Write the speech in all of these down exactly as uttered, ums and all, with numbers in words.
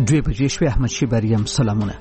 دوی بجې شوې. احمد شیبریم سلامونه.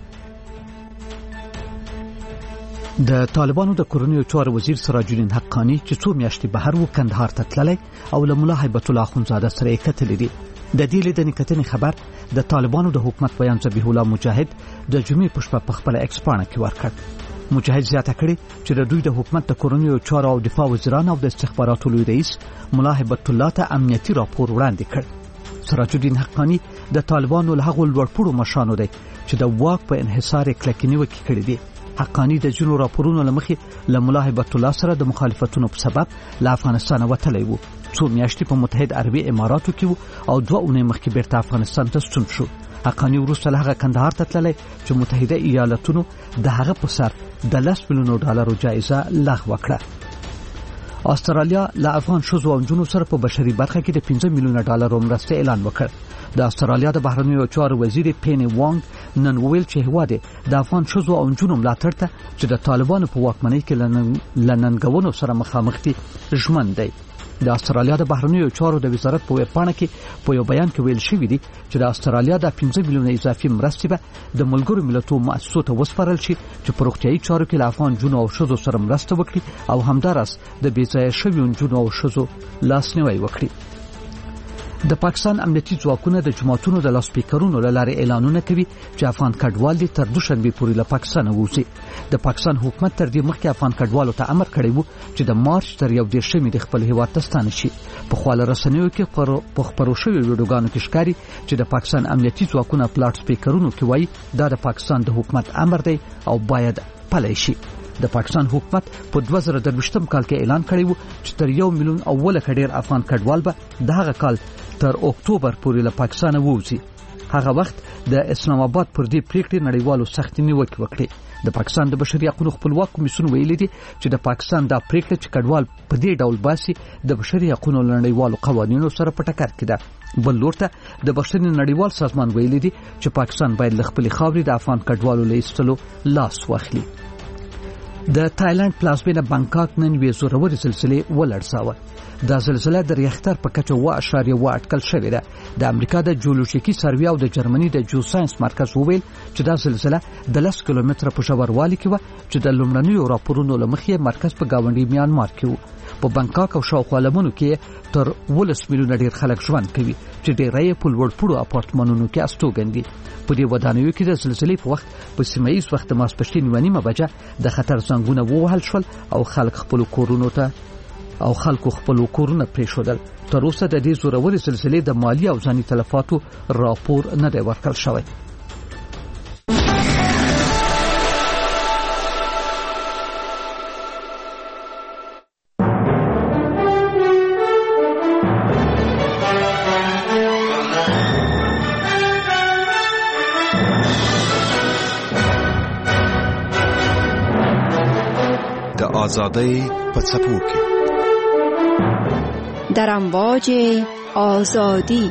د طالبانو د کورنیو چارو وزیر سراج الدین حقانی چې څو میاشتې بهر و کندهار ته تللی او له ملا هیبت الله اخونزاده سره یې کتلې دي. د دې لیدنې کتنې خبر د طالبانو د حکومت بیان ذبیح الله مجاهد د جمعې په شپه په خپله ایکس پاڼه کې ورکړ. مجاهد زیاته کړې چې د دوی د حکومت د کورنیو چارو او دفاع وزیران او د استخباراتو لوی رئیس ملا هیبت الله ته امنیتي راپور وړاندې کړ. سراج الدین حقانی د طالبانو له هغو لوړپوړو مشرانو دی چې د واک په انحصار یې کلکې نیوکې کړې دي. حقانی د ځینو راپورونو له مخې له ملا هیبت الله سره د مخالفتونو په سبب له افغانستانه وتلی و. څو میاشتې په متحد عربي اماراتو کې و او دوه اونۍ مخکې بیرته افغانستان ته ستون شو. حقانی وروسته له هغه کندهار ته تللی چې متحده ایالتونو د هغه په سر د لس میلیونو ډالرو جایزه لغوه کړه. استرالیا له افغان ښځو او نجونو سره په بشري برخه کې د پنځه میلیونه ډالرو مرستې اعلان وکړ. د استرالیا د بهرنیو چارو وزیر پینی وانګ نن ویل چې هیواد د افغان ښځو او نجونو ملاتړ ته چې د طالبانو په واکمنۍ کې له ننګونو سره مخامخ دي ژمن دی. د استرالیا د بهرنیو چارو د وزارت په ویب پاڼه کې په یو بیان کې ویل شوی دی چې د استرالیا د پنځه میلیونه اضافي مرستې به د ملګرو ملتونو مؤسسو ته وسپارل شي چې په روغتیايي چارو کې له افغان جنو او ښځو سره مرسته وکړي او همداراز د بېځایه شویو جنو او ښځو لاسنیوی وکړي. د پاکستان امنیتي ځواکونه د جماعتونو د لاسپیکرونو له لارې اعلانونه کوي چې افغان کډوال دي تر دوشنبې پورې له پاکستانه ووځي. د پاکستان حکومت تر دې مخکې افغان کډوالو ته امر کړی و چې د مارچ تر یو دېرشمې د خپل هیواد ته ستانه شي. په خواله رسنیو کې په خپرو شویو ویډیوګانو کې ښکاري چې د پاکستان امنیتي ځواکونه په لاډ سپیکرونو کې وایي دا د پاکستان د حکومت امر دی او باید پلی شي. د پاکستان حکومت په دوه زره درویشتم کال کې اعلان کړی و چې تر یو میلیون او لکه ډیر افغان کډوال به د هغه کال تر اکتوبر پورې له پاکستانه ووځي. هغه وخت د اسلام آباد پر دې پریکړې نړیوالو سختې نیوکې وکړې. د پاکستان د بشري حقوقو خپلواک کمیسیون ویلي دي چې د پاکستان دا پریکړه چې کډوال په دې ډول باسي د بشري حقوقو نړیوالو قوانینو سره په ټکر کې ده. بل لور ته د بشري نړیوال سازمان ویلي دي چې پاکستان باید له خپلې خاورې د افغان کډوالو له ایستلو لاس واخلي. د تایلند پلازمینه بانکاک نن یوې زورورې زلزلې ولړزاوه. دا زلزله د ریختر په کچه اوه اعشاریه اوه اټکل شوې ده. د امریکا د جیولوژیکي سروې او د جرمني د جیوساینس مرکز وویل چې دا زلزله د لس کیلومتره په ژوروالي کې وه چې د لومړنیو راپورونو له مخې مرکز په ګاونډي میانمار کې و. په بانکاک او شاوخوا لمنو کې تر ولس میلیونه ډیر خلک ژوند کوي چې ډیری یې په لوړپوړو اپارتمانونو کې استوګن دي. په دې ودانیو کې د زلزلې په وخت په سیمه ییز وخت د ماسپښین یوه نیمه بجه د خطر زنګونه ووهل شول او خلک خپلو کورونو ته او خلکو خپلو کورونه پرېښودل. تر اوسه د دې زورورې زلزلې د مالي او ځاني تلفاتو راپور نه دی ورکړل شوی. د آزادۍ په څپو کې در امواج آزادی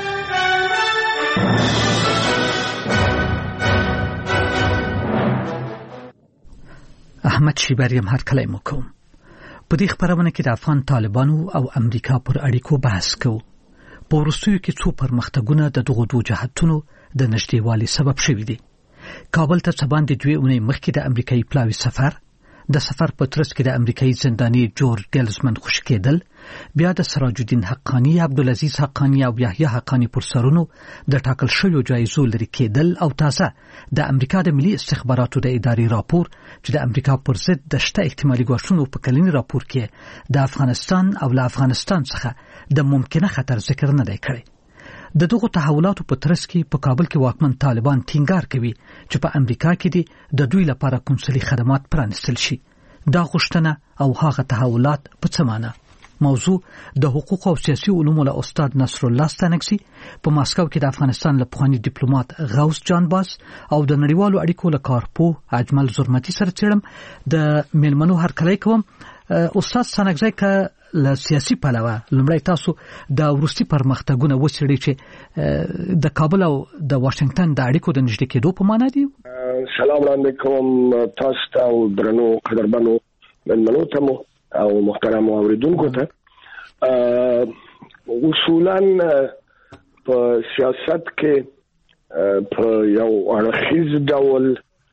احمد شیبریم هر کلی مو کوم. په دې خبرونه کې د افغان طالبانو او امریکا پر اړیکو بحث کوو. په وروستیو کې څو پرمختګونه د دغو دوه جهتونو د نږدېوالي سبب شوي دي. کابل ته څه باندې دوې اونۍ مخکې د امریکایي پلاوي سفر، د سفر په ترڅ کې د امریکایي زنداني جورج ګیلزمن خوشي کېدل، بیا د سراج الدین حقانی، عبدالعزیز حقانی او یحیی حقانی پر سرونو د ټاکل شویو جایزو لرې کېدل او تازه د امریکا د ملي استخباراتو د ادارې راپور چې د امریکا پر ضد د شته احتمالي ګواښونو په کلني راپور کې د افغانستان او له افغانستان څخه د ممکنه خطر ذکر نه دی کړی. د دغو تحولاتو په ترڅ کې په کابل کې واکمن طالبان ټینګار کوي چې په امریکا کې دي د دوی لپاره کنسولي خدمات پرانستل شي. دا غوښتنه او هغه تحولات په څه معنی؟ موضوع د حقوق او سیاسي علومو له استاد نصر الله ستانکزي په ماسکو کې د افغانستان له پخواني ډیپلوماټ غوث جان باز او د نړیوالو اړیکو له کارپوه اجمل زرمتي سره څېړم. د میلمنو هرکلی کوم. استاد ستانکزي که له سیاسي پلوه لومړی تاسو د وروستي پرمختګونه وڅېړئ چې د کابل او د واشنگټن د اړیکو د نږدې کېدو په معنا دي. سلام وړاندې کوم تاسو ته او درنو قدرمنو میلمنو ته مو او محترم اوریدونکو ته. اصولاً په سیاست کې په یو اړخیز ډول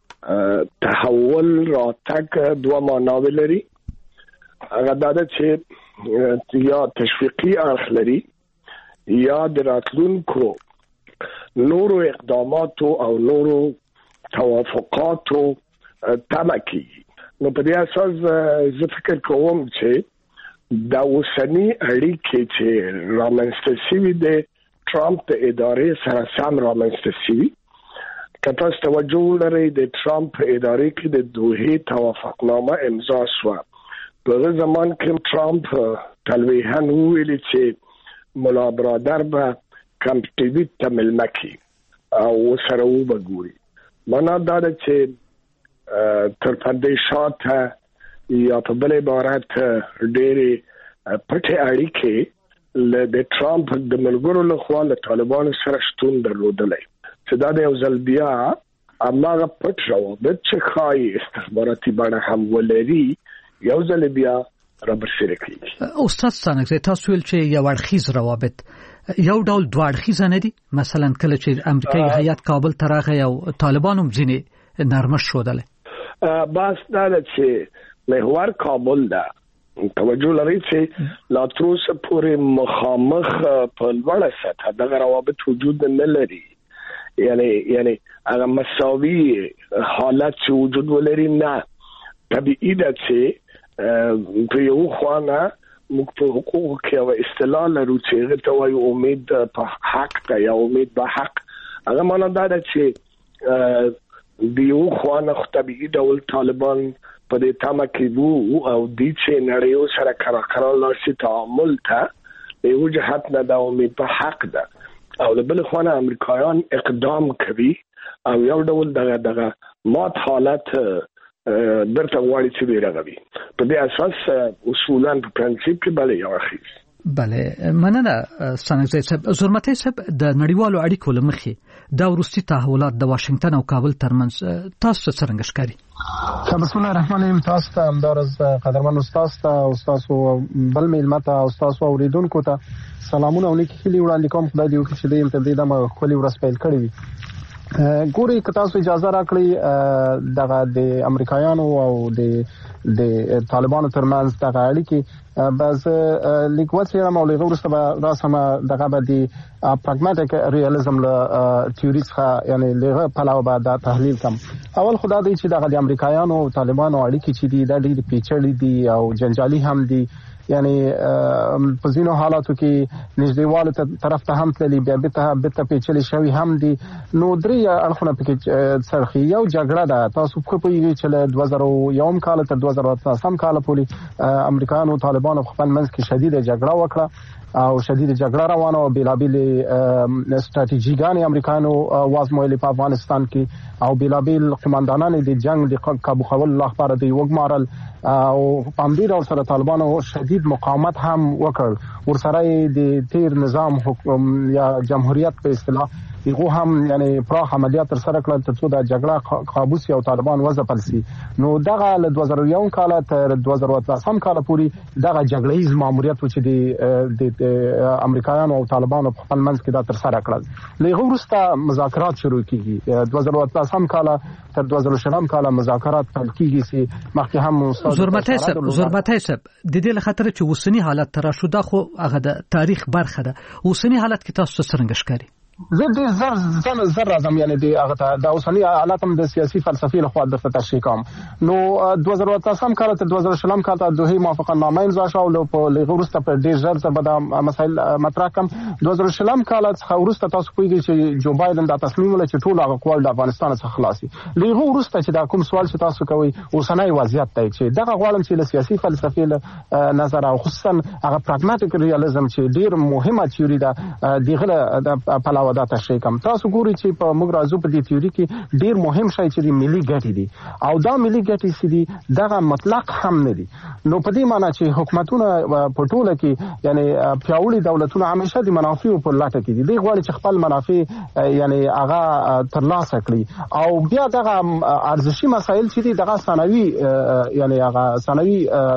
تحول راتګ دوه معناوې لري. هغه دا ده چې یا تشویقي اړخ لري یا د راتلونکو نورو اقداماتو او نورو توافقاتو تمه کیږي. نو په دې اساس زه فکر کوم چې دا اوسنی اړیکې چې رامنځته شوي د ټرمپ د ادارې سره سم رامنځته شوي. که تاسو توجه لرئ د ټرمپ ادارې کې د دوحې توافقنامه امضا شوه. په هغه زمان کې ټرمپ تلویحاً وویل چې ملا برادر به کمپ ډیویډ ته مېلمه کړي او سره وبګوري. معنا دا ده چې تر پدې شاته یا په بل عبارت ډېرې پټې اړیکې له د ټرمپ د ملګرو لخوا له طالبانو سره شتون درلودلی چې دا د یو ځل بیا هماغه پټ روابط چې ښایي استخباراتي بڼه هم ولري یو ځل بیا رابرسېره کړي. استاد ستانکزی تاسو ویل چې یو اړخیز روابط یو ډول دوه اړخیز نه دي. مثلا کله چې امریکایي هیات کابل ته راغی او طالبانو ځینې نرمش ښودلی. بس دا چې محور کابل ده. توجه لرئ چې لا تر اوسه پورې مخامخ په لوړه سطحه دغه روابط وجود نه لري. یعنی یعنی هغه مساوي حالت چې وجود ولري نه. طبیعي ده چې په یو خوانه موږ په حقوقو کې یو اصطلاح لرو چې هغه ته وایي امید په حق ته یا امید به حق. هغه معنا دا ده چې د یو خوانه خو طبیعي ډول طالبان په دې تمه کې وو او د چې نړیو سره کراکرا لاسي تعامل ته یو جهت نه د امید په حق ده او له بل خوانه امریکایان اقدام کوي او یو ډول دغه دغه مات حالت برته غواړي چې بیرغوي. په دې اساس اصولاً په پرنسيپ کې بل یو اخیز. بله مننه ستانکزی صاحب. زرمتي صاحب د نړیوالو اړیکو لمخې دا ورستي تحولات د واشنگټن او کابل ترمنځ تاسو څنګه ښکاري؟ بسم الله الرحمن الرحیم. تاسو ته همدارز قدرمن استاد ته او تاسو بل میلمه ته او تاسو اوریدونکو ته سلامونه او نیکی هیلې وړاندې کوم. خدای دې وکړي چې دې تبدیل ما خولي ورځ پیل کړې وي. ګوري که تاسو اجازه راکړئ دغه د امریکایانو او د د طالبانو ترمنځ دغه اړیکې بعض لیکوال سره مولغه ورسته به راسمه دغه به د پراګماتیک ریالیزم له تیوري څخه یعنی لغه پلاو به دا تحلیل کوم. اول خدای دې چې دغه د امریکایانو او طالبانو اړیکې چې دي دا ډېر پیچلې دي او جنجالي هم دي. یعنی په ځینو حالاتو کې نږدېوالو طرف ته هم تللی بیا بیرته بیرته پیچلې شوي هم دي. نو درې اړخونه پکې څرخي. یو جګړه ده. تاسو په پوهیږئ چې له دوه زره یو کال تر دوه زره اتلسم کال پورې امریکایانو طالبانو خپل منځ کې شدیده جګړه وکړه او شدیده جګړه روانه او بیلابیل ستراتیژیګانې امریکایانو وازمویلې په افغانستان کې او بیلابیل قماندانان د جنگ د کابو کولو لپاره د وګمارل او په همدې ډول سره طالبانو شدید مقاومت هم وکړ. ورسره د تیر نظام حکم یا جمهوریت په اصطلاح دغه هم یعنی پراخ عملیات تر سره کړل ترڅو د جګړه قابوس او طالبان وځپل شي. نو دغه له دوه زره یو کال تر دوه زره اتلسم کال پورې دغه جګړهیز ماموریت چې د امریکایانو او طالبانو په خپل منځ کې دا تر سره کړل. لږ وروسته مذاکرات شروع کیږي. دوه زره اتلسم کال تر دوه زره شلم کال مذاکرات پیل کیږي چې مخکې هم زرمتي صاحب زرمتي صاحب د دې لخطر چې وسنی حالت تر شو دا خو هغه د تاریخ برخه ده. وسنی حالت کې تاسو څنګه ښکاري؟ زه دې زر زر زر راځم یعنی د هغه ته د اوسنی حالت هم د سیاسي فلسفي له خوا د تشریح کوم. نو دوه زره اتلسم کال تر دوه زره شلم کال ته دوه موافقتنامه امضا شو او په لږ وروسته په ډیر ژر سره به مسایل مطرح کوم. دوه زره شلم کال څخه وروسته تاسو پوهیږئ چې جو بایدن دا تصمیم ولري چې ټول هغه قوال د افغانستان څخه خلاصي. لږ وروسته چې دا کوم سوال چې تاسو کوي اوسنی وضعیت دی چې دغه غواړم چې له سیاسي فلسفي له نظر او خصوصا هغه پراګماتیک ریالیزم چې ډیر مهمه تیوري ده دغه د پلاو دا تشریح کوم. تاسو ګورئ چې په موږ راځو په دې تیوري کې ډیر مهم شی چې د ملي ګټې دي او دا ملي ګټې چې دي دغه مطلق هم نه دي. نو په دې معنی چې حکومتونه په ټوله کې یعنی پیاوړي دولتونه همیشه د منافعو په لټه کې دي. دوی غواړي چې خپل منافع یعنی هغه ترلاسه کړي او بیا دغه ارزشي مسایل چې دي دغه ثانوي یعنی هغه ثانوي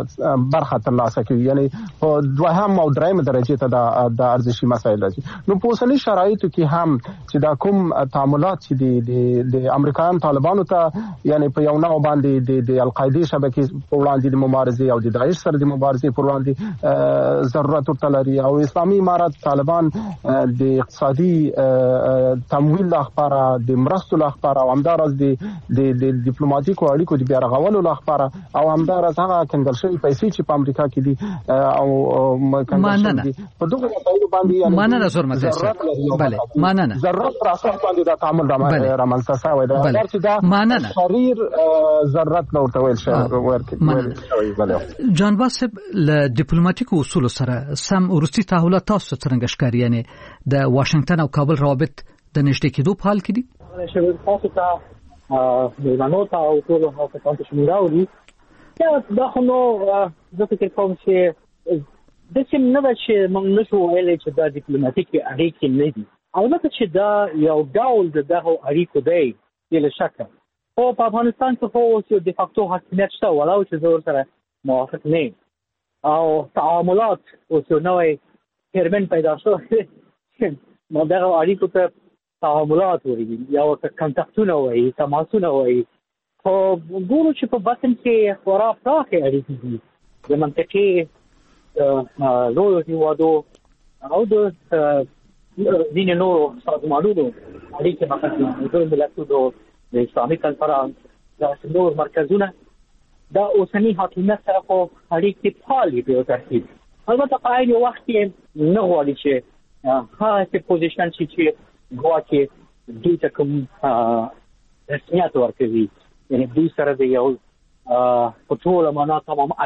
برخه ترلاسه کوي یعنی په دوهم او دریم درجه ته د ارزشي مسایل راځي. نو په اوسنی شرایطو کې هم چې دا کوم تعاملات چې د د امریکایان طالبانو ته یعنی په یو نوع باندې د القاعده شبکې په وړاندې د مبارزې او د داعش سره د مبارزې پر وړاندې ضرورت ورته او اسلامي امارات طالبان د اقتصادي تمویل لپاره د مرستو لپاره او همدارس د د ډیپلوماټیکو اړیکو د بیا رغولو لپاره او همدارس هغه کنګل شوی پیسې چې په امریکا کې دي او کنګل شوی دي په دغه ځای باندې یعنی مانه زور مته بله مانه ضرورت پر اساس باندې دا تعامل رامنځته شوی دی چې دا مانه شریر ضرورت نو ورته ویل شوی بله جان باسب ل ډیپلوماټیکو اصول سره سم ورستي تحولات تاسو څنګه ښکاري یعنی د واشنگټن او کابل روابط د نږدې کېدو په حال کې دي چې تاسو ته د نوټا او ټول هغه تاسو چې راوړي دا خو نو زه فکر کوم چې د څه نه ده چې موږ نشو ویلای چې دا ډیپلوماټیکي اړیکې نه دي او نه چې دا یو ډول د دغه اړیکو دی بل شک او په افغانستان کې خو اوس یو د فاکتو حاکمیت شته ولاو چې زور سره موافق نه او تعاملات اوس یو نوې ترمن پیدا شو نو دغه اړیکو ته تعاملات ورغلي یا ورته کنټاکټونه وایي تماسونه وایي خو ګورو چې په باطن کې خورا پراخه اړیکې دي د منطقي لویو هیوادو او د ځینې نورو سازمانونو اړیکې مثلا د ملتونو د اسلامي کنفرانس د نور مرکزونه دا اوسنی حاکمیت سره په اړیکې فعالي په ترتیب البته په عین وخت کې نه غواړي چې هغه پوزیشن چې ګواکې دوی ته کوم رسمیت ورکوي یعنی دوی سره د یو په ټوله معنا تمام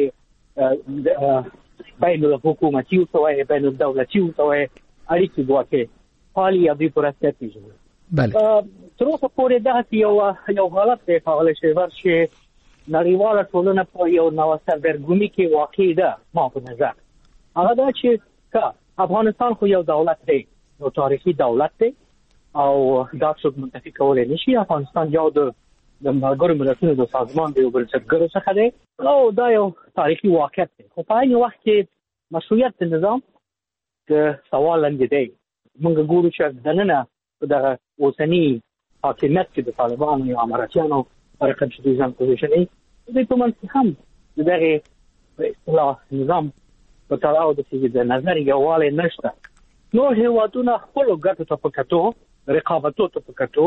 عیارې بین الحکومتي او سوای بین الدولتي او سوای اړیکې ګواکې فعالي یا دوی پر اساس کېږي بله تر اوسه پورې دا یو یو حالت دی هغه شی ورشي نړیواله ټولنه په یو نوې سرګرمي کې واقع ده ما په نظر هغه دا چې افغانستان خو یو دولت دی یو تاریخي دولت دی او دا څوک منتفي کولای نشي افغانستان یو د د ملګرو ملتونو د سازمان د یو بنسټګرو څخه دی او دا یو تاریخي واقعیت دی خو په عین وخت کې مشروعیت د نظام د سوال لاندې دی موږ ګورو چې دننه دغه اوسنی حاکمیت کې د طالبانو یا اماراتیانو حرکت چې دوی ځان پوزیشن یې دوی په منځ هم دغه په اصطلاح نظام په تړاو د نظر یووالی نشته نور هیوادونه خپلو ګټو ته په کتو رقابتو ته په کتو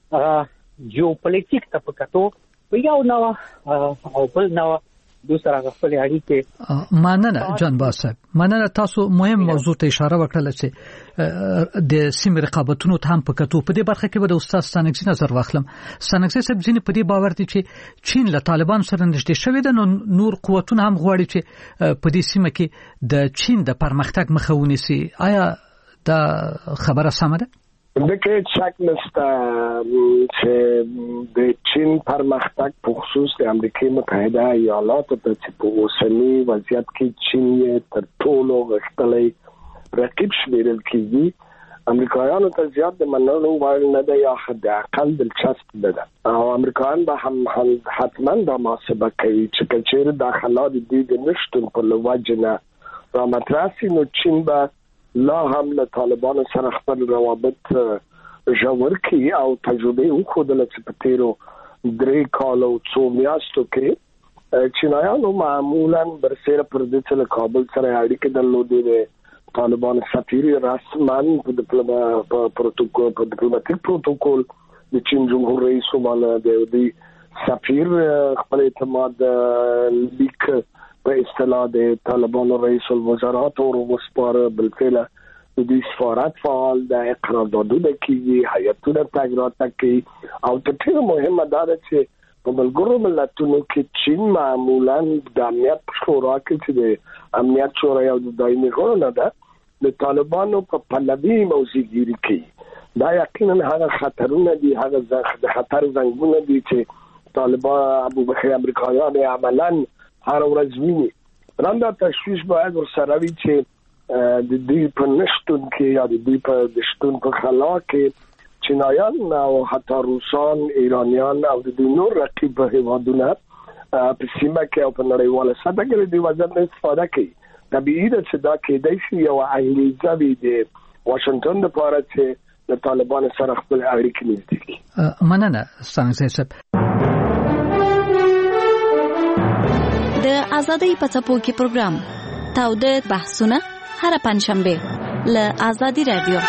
جیوپولیټیک ته په کتو په یو نوع او بل نوع دوسرا خپل اړیکې مننه جان باسب مننه تاسو مهم موضوع ته اشاره وکړه چې د سیمې رقابتونو ته هم په کتو په دې برخه کې به د استاد سانګزي نظر واخلم سانګزي صاحب ځینې په دې باور دي چې چین له طالبان سره نږدې شوی ده نو نور قوتونه هم غواړي چې په دې سیمه کې د چین د پرمختګ مخه ونیسي آیا دا خبره سمه ده دغه شک نشته چې د چین پرمختګ په خصوص د امریکای متحده ایالاتو ته چې په اوسنی وضعیت کې چین یې تر ټولو غښتلی رقیب شمیرل کېږي امریکایانو ته زیات د منلو وړ نه ده یا حد اقل دلچسپ ده او امریکایان به هم حتما دا محاسبه کوي چې کچېر داخلات دي د نشټون په لوجه نه را مطرح سي نو چین به لا هم له طالبانو سره خپل روابط ژور کړي او تجربه وښودله چې په تیرو درې کالو څو میاشتو کې چینایانو معمولا برسېره پر دې چې له کابل سره اړیکې درلودې د طالبانو سفیر رسما په پروتوکول په ډیپلوماټیک پروتوکول د چین جمهور رئیس باندې د سفیر خپل اعتماد لیک په اصطلاح د طالبانو رئیس الوزراء تور وسپاره بلکې د دې سفارت فعال د قراردادونه کې هیئتونه تګرات کوي او تر ټولو مهمه دا ده چې په ملګرو ملتونو کې چین معمولا د امنیت شورا کې چې د امنیت شورا یو دایمي غړی نه ده د طالبانو په پلوي موضوعګيري کوي دا یقینا هغه خطرونه دي هغه د خطر زنګونه دي چې طالبان ابو بکر امریکایان عملاً هر ورځ ویني راندا تشویش باید ورسره وي چې د دې په نشټون کې یا د دې په د شتون په خلا کې چینایان او حتی روسان ایرانیان او د نور رقیب هیوادونه په سیمه کې او په نړیواله سطح کې د وزن استفاده کوي طبیعي ده چې دا کېدای شي یو انګلیزي د واشنگټن لپاره چې د طالبانو سره خپل اړیکې نږدې کړي. مننه ستاسو صاحب. د ازادۍ په څپو کې پروګرام تاوده بحثونه هر پنځشنبه له ازادي رادیو.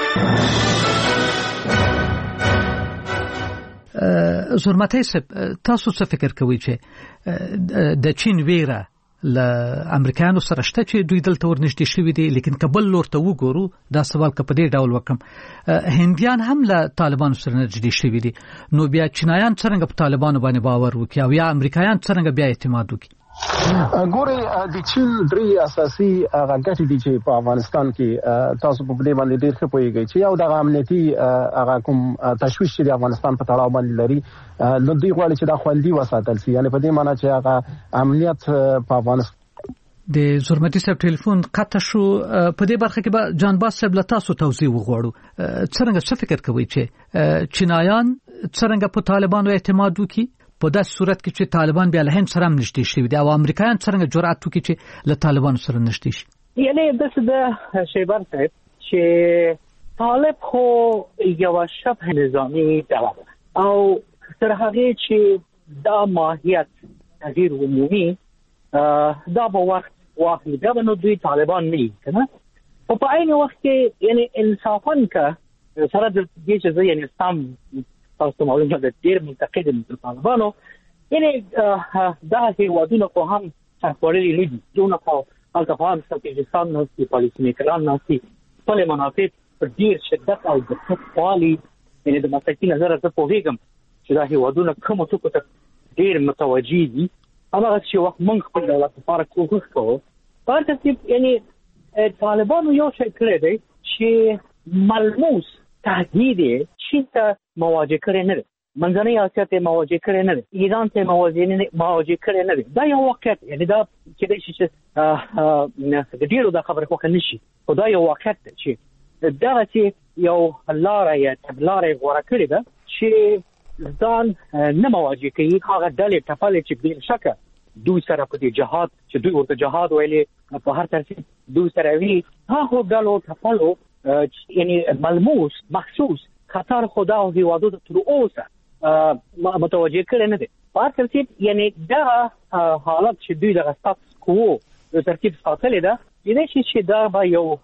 زرمتای صاحب تاسو څه فکر کوئ چې د چین ویره له امریکایانو سره شته چې دوی دلته ورنږدې شوي دي، لیکن کبل لور ته وګورو دا سوال که په دې ډول وکم هندیان هم له طالبانو سره نږدې شوي دي، نو بیا چینایان څرنګه په طالبانو باندې باور وکړي او یا امریکایان څرنګه بیا اعتماد وکړي؟ ګوري د چین درې اساسي غټې دي چې په افغانستان کې تاسو په دې باندې ډېر ښه پوهیږئ چې یو د امنیتي هغه کوم تشویش چې د افغانستان په تړاو باندې لري، نو دوی غواړي چې دا خوندي وساتل شي، یعنی په دې معنی چې هغه امنیت په افغانستان. د زرمتي صاحب ټلیفون قطع شو. په دې برخه کې به جانباز صاحب له تاسو توضیح وغواړو. څرنګه څه فکر کوئ چې چینایان څرنګه په طالبانو اعتماد وکړي په داسې صورت کې چې طالبان بیا له هند سره هم نږدې شوي دي او امریکایان څرنګه جرأت وکړي چې له طالبانو سره نږدې شي؟ یعنی داسې د شیبر صاحب چې طالب خو یوه شبه نظامي ډله ده او تر هغې چې دا ماهیت تغییر عمومي دا به وخت واخلي، بیا به نو دوی طالبان نه وي که نه. خو په عین وخت کې یعنی انصافا که سره د دې چې زه یعنی سم تاسو معلومه ده ډېر منتقد یم د طالبانو، یعنی دا هېوادونه خو هم سرخوړلي نه دي، دونه خو هلته خو هم ستراتیژیستان ناستي، پالیسي میکران ناستي، خپلې منافع په ډېر شدت او دقت پالي. یعنی د مسلکي نظره زه پوهېږم چې دا هېوادونه کومو ټکو ته ډېر متوجه دي، هماغه چې وخت موږ خپل دولت لپاره کوښښ کوو. په هر ترتیب یعنی طالبانو یو شی کړی دی چې ملموس تهدید یې چین ته مواجه کړی نه دی، منځنۍ اسیا ته مواجه کړی نه دی، ایران ته مواجه کړی نه دی. دا یو واقعیت، یعنی دا کېدای شي چې د ډېرو دا خبرې خوښه نه شي، خو دا یو واقعیت دی چې دغسې یو لاره یا تګلاره یې غوره کړې ده چې ځان نه مواجه کوي هغه ډلې ټپلې چې بې شکه دوی سره په دې جهاد چې دوی ورته جهاد ویلې په هر ترتیب دوی سره وي، هغو ډلو ټپلو یعنی ملموس مخصوص خطر خدا او هیوادو ته تر اوسه متوجه کړي نه دي. په هر ترتیب یعنی دا حالت چې دوی د سټاتس کوو د ترتیب ساتلې ده، یعنی چې دا به یو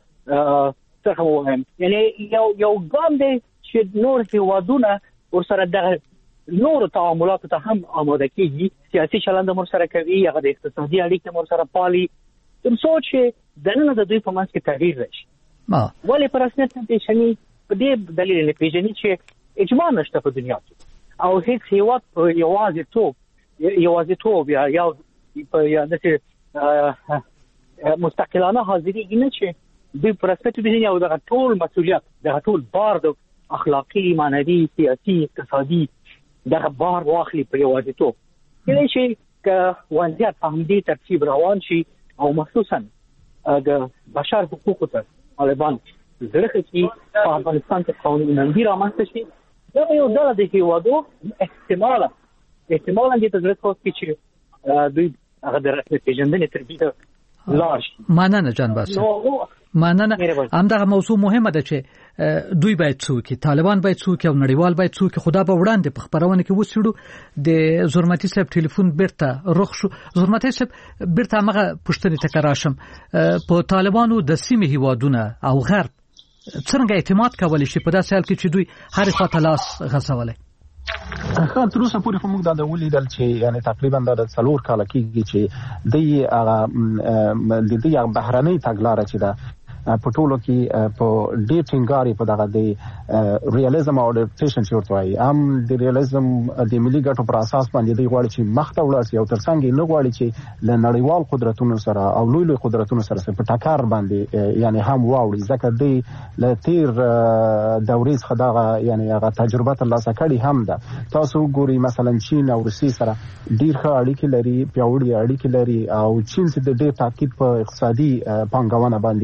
څه ووایم یعنی یو یو ګام دی چې نور هیوادونه ورسره دغه نور تعاملاتو ته هم آماده کېږي، سیاسي چلند هم ورسره کوي، هغه د اقتصادي اړیکې هم ورسره پالي، تر څو چې دننه د دوی په منځ کې تغییر راشي. ولې په رسمیت نه پېژني؟ په دې دلیل نه پېژني چې اجماع نشته په دنیا کې او هیڅ هېواد په یوازېتوب یوازېتوب یا یا یا داسې مستقلانه حاضرېږي نه چې دوی په رسمیت پېژني او دغه ټول مسؤلیت دغه ټول بار د اخلاقي، معنوي، سیاسي، اقتصادي دغه بار واخلي په یوازېتوب. کله چې که وضعیت په همدې ترتیب روان شي او مخصوصا د بشر حقوقو ته طالبان زړه کړي په افغانستان کې قانونمندي رامنځته شي، دا یو ډله د هېوادو احتمالا احتمالا دې ته زړه کوي چې دوی هغه د رسمیت پېژندنې تر دې لاړ شي. مننه جانباز، مننه. همدغه موضوع مهمه ده چې دوی باید څه وکړي، طالبان باید څه وکړي او نړیوال باید څه وکړي. خدا به وړاندې په خپرونه کې وڅېړو. د زرمتي صاحب ټلیفون بیرته رخ شو. زرمتي صاحب بیرته همغه پوښتنې ته که راشم، په طالبانو د سیمې هېوادونه او غرب څرنګه اعتماد کولی شي په داسې حال کې چې دوی هرې خوا ته لاس غځولی؟ ښه، تر اوسه پورې خو موږ دا د ولیدل چې یعنې تقریبا دا د څلور کاله کېږي چې دوی هغه د دوی هغه بهرنۍ تګلاره چې ده په ټولو کې په ډېر ټینګار یې په دغه د ریالیزم او اډاپټیشن چې ورته وایي، هم د ریالیزم د ملي ګټو پر اساس باندې دوی غواړي چې مخ ته ولاړ شي او تر څنګ یې نه غواړي چې له نړیوال قدرتونو سره او لوی لوی قدرتونو سره په ټکر باندې یعنی هم واوړي، ځکه دوی له تیر دورې څخه دغه یعنی هغه تجربه ترلاسه کړې هم ده. تاسو ګورئ مثلا چین او روسیې سره ډېر ښه اړیکې لري، پیاوړې اړیکې لري او چین چې د ډېر تاکید په اقتصادي پانګونه باندې کوي.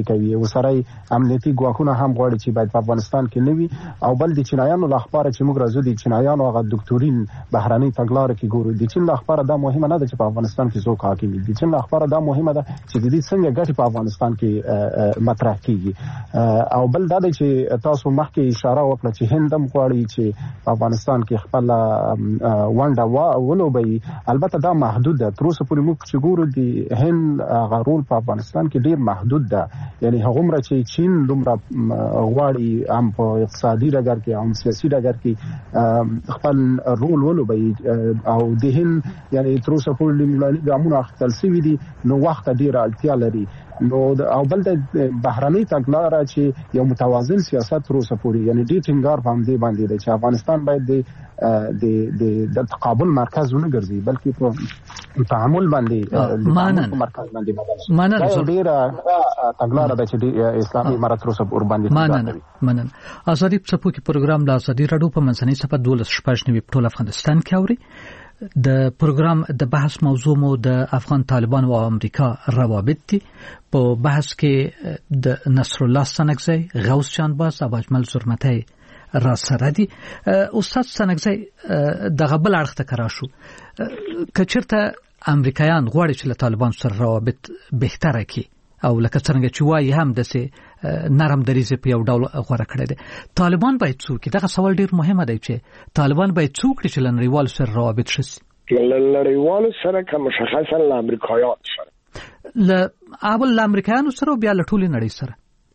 وسره امنیتي ګواښونه هم غواړي چې باید په افغانستان کې نوي او بل د چینایانو لخوا چې موږ راځو د چینایانو هغه دکتورین بهراني تګلارې کې ګورو د چین لخوا دا مهمه نه ده چې په افغانستان کې څوک حاکم وي د چین لخوا دا مهمه ده چې د دې څنګه ګټې په افغانستان کې مطرح کیږي او بل دا چې تاسو مخکې اشاره وکړه چې هند هم غواړي چې په افغانستان کې خپل ونډه ولوبي البته دا محدود ده تر اوسه پورې موږ چې ګورو د هند غرول په افغانستان کې ډیر محدود ده یعنی هغومره چې چین دومره غواړي هم په اقتصادي ډګر کې هم سیاسي ډګر کې خپل رول ولوبي او د هند یعنی تر اوسه پورې لمړني ګامونه اخیستل شوي دي نو وخت ډیر اړتیا لري نو او بل د بهرنۍ تګلاره چې یو متوازن سیاست تر اوسه پورې یعنی ډیر ټینګار په همدې باندې دی چې افغانستان باید د د تقابل مرکز ونه ګرځي بلکې په تعامل باندې مانن مرکز باندې بدل مانن ډیر تګلاره د چې اسلامي امارت تر اوسه ور باندې مانن مانن ازادي په کې پروګرام د ازادي رادیو په منځنۍ صفحه دولس شپږ نوي ټول افغانستان کې اوري د پروګرام د بحث موضوع مو د افغان طالبانو او امریکا روابط دي په بحث کې د نصر الله سنگزی غوث جانباز او اجمل زرمتی را سره دي استاد سنگزی د غبل اړخ ته کرا شو کچرته امریکایان غواړي چې له طالبان سره روابط بهتره کړي او لکه څنګه چې وایي هم د سه نرم دریزه په یو ډول غوړه کړی دی طالبان باید څوک دغه سوال ډیر مهمه دی چې طالبان باید څوک چې لنړیوال سره روابط شي لنړیوال سره کوم مشخصا ل امریکایان سره ل اول ل امریکایانو سره بیا ل ټول نړۍ سره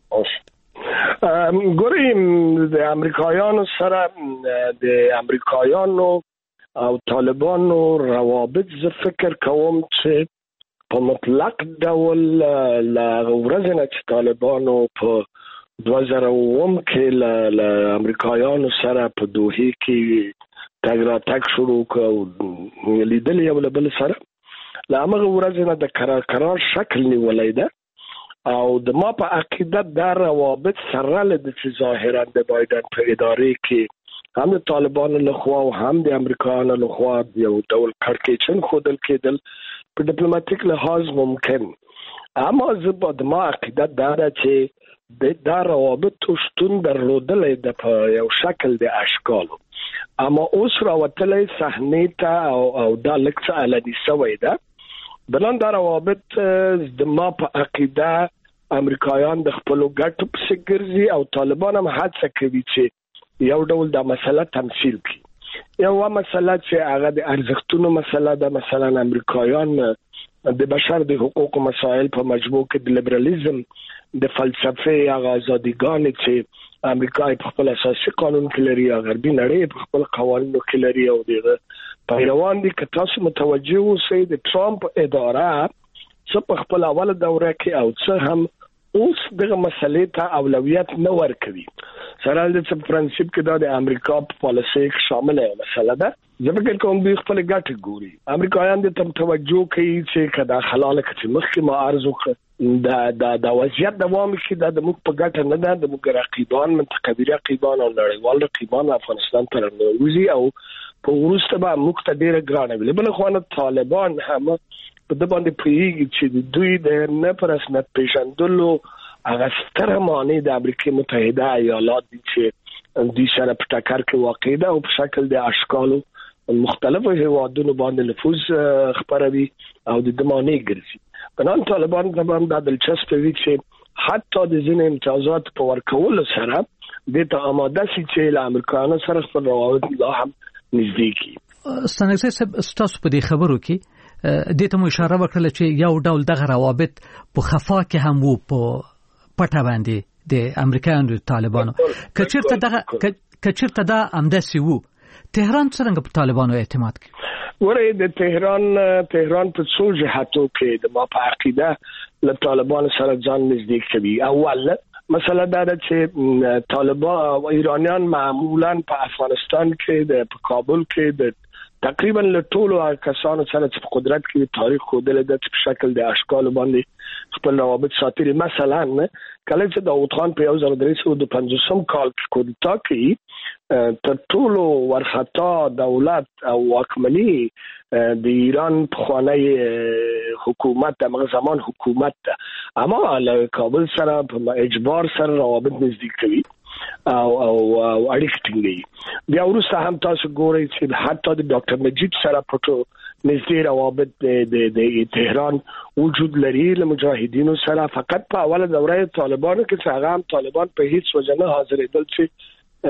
ګوریم د امریکایانو سره د امریکایانو او طالبانو روابط ز فکر کوم چې په مطلق ډول لا ورځنه چې طالبانو په دوه زره اووه کې له امریکایانو سره په دوحه کې تګ را تګ شروع کړ لیدل یو بل سره لا هغه ورځنه د قرار قرار شکل نیولای ده او د ما په عقیده دا روابط سره له چې ظاهرا د بایدن په ادارې کې هم د طالبانو لخوا او هم د امریکایانو لخوا یو ډول کړکېچن خودل کېدل په ډیپلوماټیک لحاظ ممکن اما زه په ما عقیده دا چې د دا روابط شتون درلودل د په یو شکل د اشکالو اما اوس راوتلې صحنه ته او او دا لکه علني سوی ده بلان دا روابط د ما په عقیده امریکایان د خپل ګټو په سګرزي او طالبان هم هڅه کوي چې یو ډول د مسله تمثيل کړي یو مسله چې هغه د ارزښتونو مسله ده مثلا امریکایان د بشر د حقوقو مسائل په مجموع کې د لیبرالیزم د فلسفه هغه ازاديګان چې امریکا په خپل اساسي قانون کې لري او غربي نړۍ په خپل قوانینو کې لري او دغه پیروان دي که تاسو متوجه اوسئ د ټرمپ اداره څه په خپل اوله دوره کې او څه هم اوس دغه مسلې ته اولویت نه ورکوي سره د څه پرنسپ کې دا د امریکا په پالیسي کې شامل ہے مسله ده زه فکر کوم دوی خپل ګټه ګوري امریکایان د تم توجه کوي چې کدا حلاله کړي مخکې ما ارزو دا دا د وضعیت دوام کې د موږ په ګټه نه ده د موږ رقیبان منطقوي رقیبان او نړیوال رقیبان افغانستان تر نوروزي او په ورسته به موږ ته ډیره ګرانه ویل بل خو نه طالبان هم په د باندې پیږي چې دوی د نه پر رسمیت پیژندلو هغه ستره معنی د امریکا متحده ایالات دي چې د سره په ټکر کې واقع ده او په شکل د اشکالو مختلفو هیوادونو باندې نفوذ خبروي او د دمانه ګرځي بنان طالبان زموږ د دلچسپ وی چې حتی د ځینې امتیازات په ورکول سره د ته آماده سي چې له امریکایانو سره خپل روابط لا هم نږدې کی ستاسو ستاسو په دې خبرو کې د ته مو اشاره وکړه چې یو ډول دغه روابط په خفا کې هم وو په پټه باندې د امریکایانو د طالبانو کچیرته دغه کچیرته دا امداسي وو تهران څنګه په طالبانو اعتماد کوي ورې د تهران تهران په څو جهاتو کې د ما په عقیده له طالبانو سره ځان نږدې کوي اول مسله دا ده چې طالبان او ایرانیان معمولا په افغانستان کې د په کابل کې د تقریبا له ټولو کسانو سره چې په قدرت کې تاریخ خودل د په شکل د اشکال باندې خپل روابط ساتلي. مثلا کله چې داوود خان په یو ځل درې سوه پنځوسم کال کې کودتا کوي تر ټولو ورخطا دولت او واکمني د ایران په خوانی حکومت د هغه زمان حکومت اما له کابل سره په اجبار سره روابط نزدیک کوي او او اړیکې ټینګوي. بیا وروسته هم تاسو ګورئ چې حتی د ډاکټر نجیب سره پټو نږدې روابط د د تهران وجود لري له مجاهدینو سره. فقط په اوله دوره طالبانو کې چې هغه هم طالبان په هیڅ وجه نه حاضرېدل چې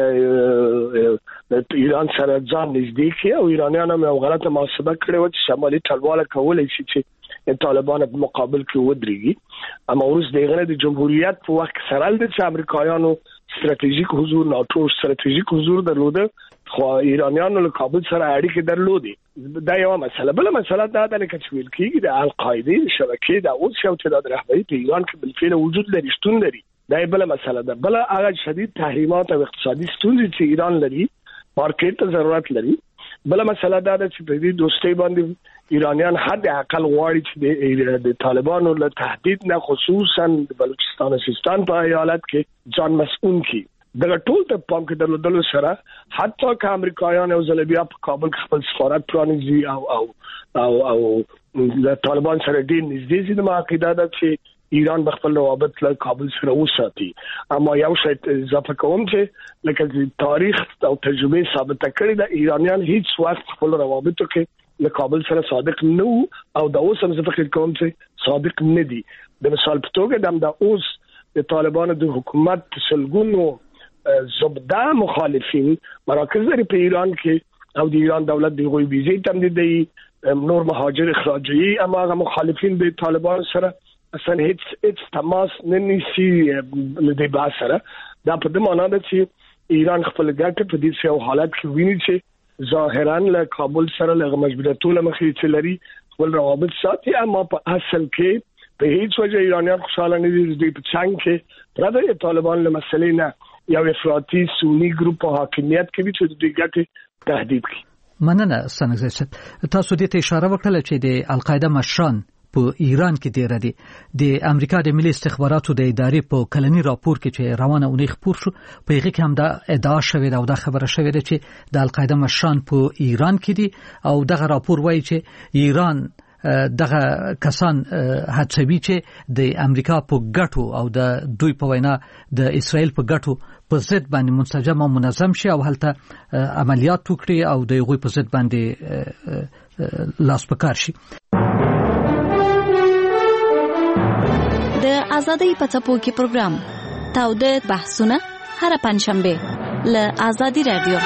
د ایران سره ځان نږدې کړي او ایرانیان هم یو غلطه محاسبه کړې وه چې شمالي ټلواله کولی شي چې طالبان په مقابل کې ودرېږي. اما وروسته د هغه د جمهوریت په وخت کې سره د امریکایانو ستراتیژیک حضور ناتو ستراتیژیک حضور درلوده خو ایرانیانو له کابل سره اړیکې درلودې. دا یو مسله. بل مسله دا ده چې ویل کېږي د القاعده شبکې د اوس یو تعداد رهبری په ایران کې بالفعل وجود لري شتون لري. دا بل مسله ده. بل هغه شدید تحریمات او اقتصادي ستونزې چې ایران لري مارکیټ ته ضرورت لري. بل مسله دا ده چې په دې دوستۍ باندې ایرانیان حد اقل غواړي چې د طالبانو له تهدید نه خصوصا د بلوچستان او سیستان په ایالت کې ځان مسؤل کړي. دا ټول ته پام کې درلودل سره حتی که امریکایان او زلبیا په کابل کې خپل سفارت پرانیزي او او او او د طالبان سره ډیر نږدې دي. د عقیده ده چې ایران بخپل روابط له کابل سره وساتي. اما یو شی اضافه کوم چې لکه تاریخ او تجربه ثابت کړي د ایرانیان هیڅ وخت خپل روابطو کې له کابل سره صادق نه او د اوس هم فکر کوم چې صادق نه دي. د مثال په توګه د اوس د طالبانو د حکومت سلګونو زبده مخالفین مراکز لري په ایران کې او د ایران دولت د غوي ویزې تمدیدي نور مهاجر اخراجي. اما هغه مخالفین د طالبان سره اصلا هیڅ هیڅ تماس نه نیسي له دې بحث سره. دا په دې معنی ده چې ایران خپل ګټه په دې یو حالت کې ویني چې ظاهرا له کابل سره له مجبوریتونو مخې چې لري خپل روابط ساتي. اما په اصل کې په هیڅ وجه ایرانیان خوشاله نه دي. د په څنګه کې پردې طالبان له مسلې نه یو افراطي سنی ګروپ حاکمیت کوي چې د دې ګټه تهدید کوي. مننه سنګزی صاحب. تاسو دې ته اشاره وکړه چې د القاعده مشران په ایران کې ډیر دي. د امریکا د ملي استخباراتو د ادارې په کلنی راپور کې چې روانه اونۍ خبر شو په هغه کې هم دا ادعا شوې ده او دا خبره شوې ده چې د القاعده مشران په ایران کې دي او دغه راپور وایي چې ایران دغه کسان هڅوي چې د امریکا په ګټو او د دوی په وینا د اسرائیل په ګټو په ضد باندې منسجم او منظم شي او هلته عملیات وکړي او د غوي په ضد باندې لاس پکار شي. د آزادۍ په څپو کې پروګرام تاوده بحثونه هر پنځشنبه له آزادي رادیو.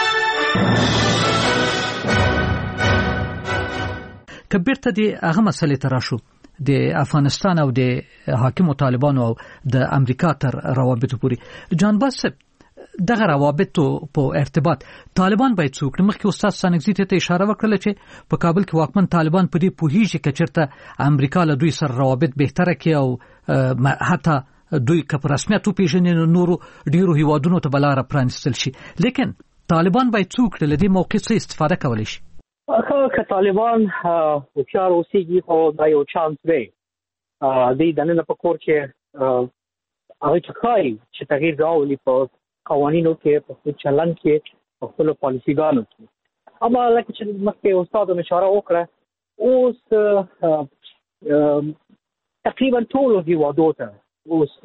کبیرته دی هغه مسلې تر شو د افغانستان او د حاکم طالبانو او د امریکا تر روابط پورې. جان باس دغه روابط په ارتباط طالبان باید څوک مخکې استاد سانګزی ته اشاره وکړه چې په کابل کې واکمن طالبان په دې پوهیږي چې چیرته امریکا له دوی سره روابط بهتره کړي او حتی دوی که په رسمیت وپیژني نورو ډیرو هیوادونو ته بلاره پرانستل شي. لیکن طالبان باید څوک له دې موقع څخه استفاده کولی شي. که طالبان هوښیار اوسېږي خو دا یو چانس دی. دوی دننه په کور کې هغه چې ښایي چې تغییر راولي په قوانینو کې په خپل چلن کې په خپل پالیسیګانو کې. اما لکه چې مخکې استاد اشاره وکړه اوس تقریبا ټول هیوادو ته اوس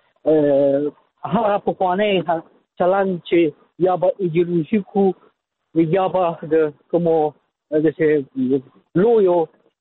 هغه پخوانی چلن چې یا به ایډیولوژیکو یا به د کومو داسې لویو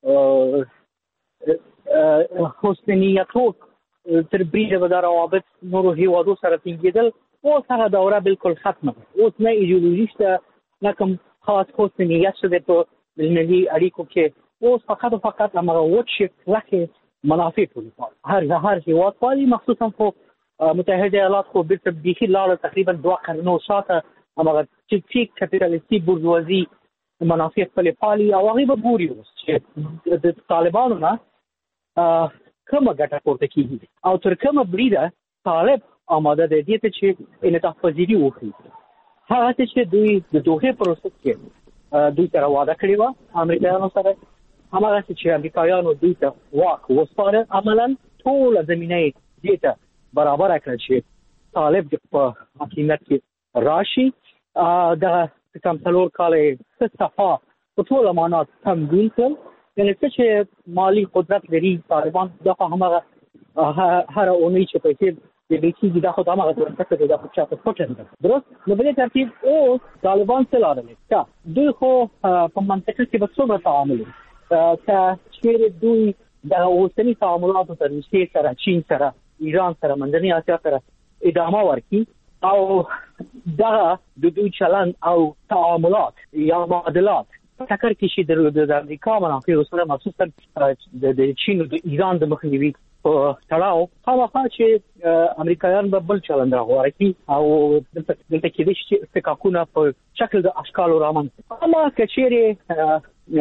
حسن نیتو تر بریده به دا روابط نورو هیوادو سره ټینګېدل. اوس هغه دوره بالکل ختمه ده. اوس نه ایډیولوژي شته نه کوم خاص حسن نیت شته په بین‌المللي اړیکو کې. اوس فقط او فقط هماغه وچې کلکې منافع ټولې هر هر هیواد پالي. مخصوصا خو متحده ایالات خو بیرته بیخي لاړه تقریبا دوه قرنو شاته هماغه چې کپیټالیستي بورژوازي منافع خپلې پالي او هغوی به ګوري اوس چې د طالبانو نه کومه ګټه پورته کېږي او تر کومه بریده طالب آماده دی دې ته چې انعطاف پذیري وکړي. هغه څه چې دوی د دوحې پروسس کې دوی سره وعده کړی و امریکایانو سره هغه چې امریکایانو دوی ته واک وسپاره عملاً ټول زمينه دې ته برابر کړل چې طالب په حکومت کې راشي دا کوم څلور کاله صفه په ټول امانات تمویل کړل یعنی چې مالی قدرت لري طالبان دغه همغه هر اونۍ چې پیسې د بیسي دا خو هغه درته کې دا په چاته پټه درست نو په دې ترتیب او طالبان څه لارل تا دوی خو په منطقه کې به څومره تعامل تا چې دوی د اوسنی تعاملاتو تر روسیې سره چین سره ایران سره منځنۍ اسیا سره ادامه ورکړي او دا د دوی چلن او تعاملات یا معادلات ټکر کې شي د امریکا منافع سره مخصوصا د چین او د ایران د مخنیوي په تړاو هغه چې امریکایان به بل چلند راغوري او دلته کې د استحقاقونه په شکل د اشکال رامن اما کچېره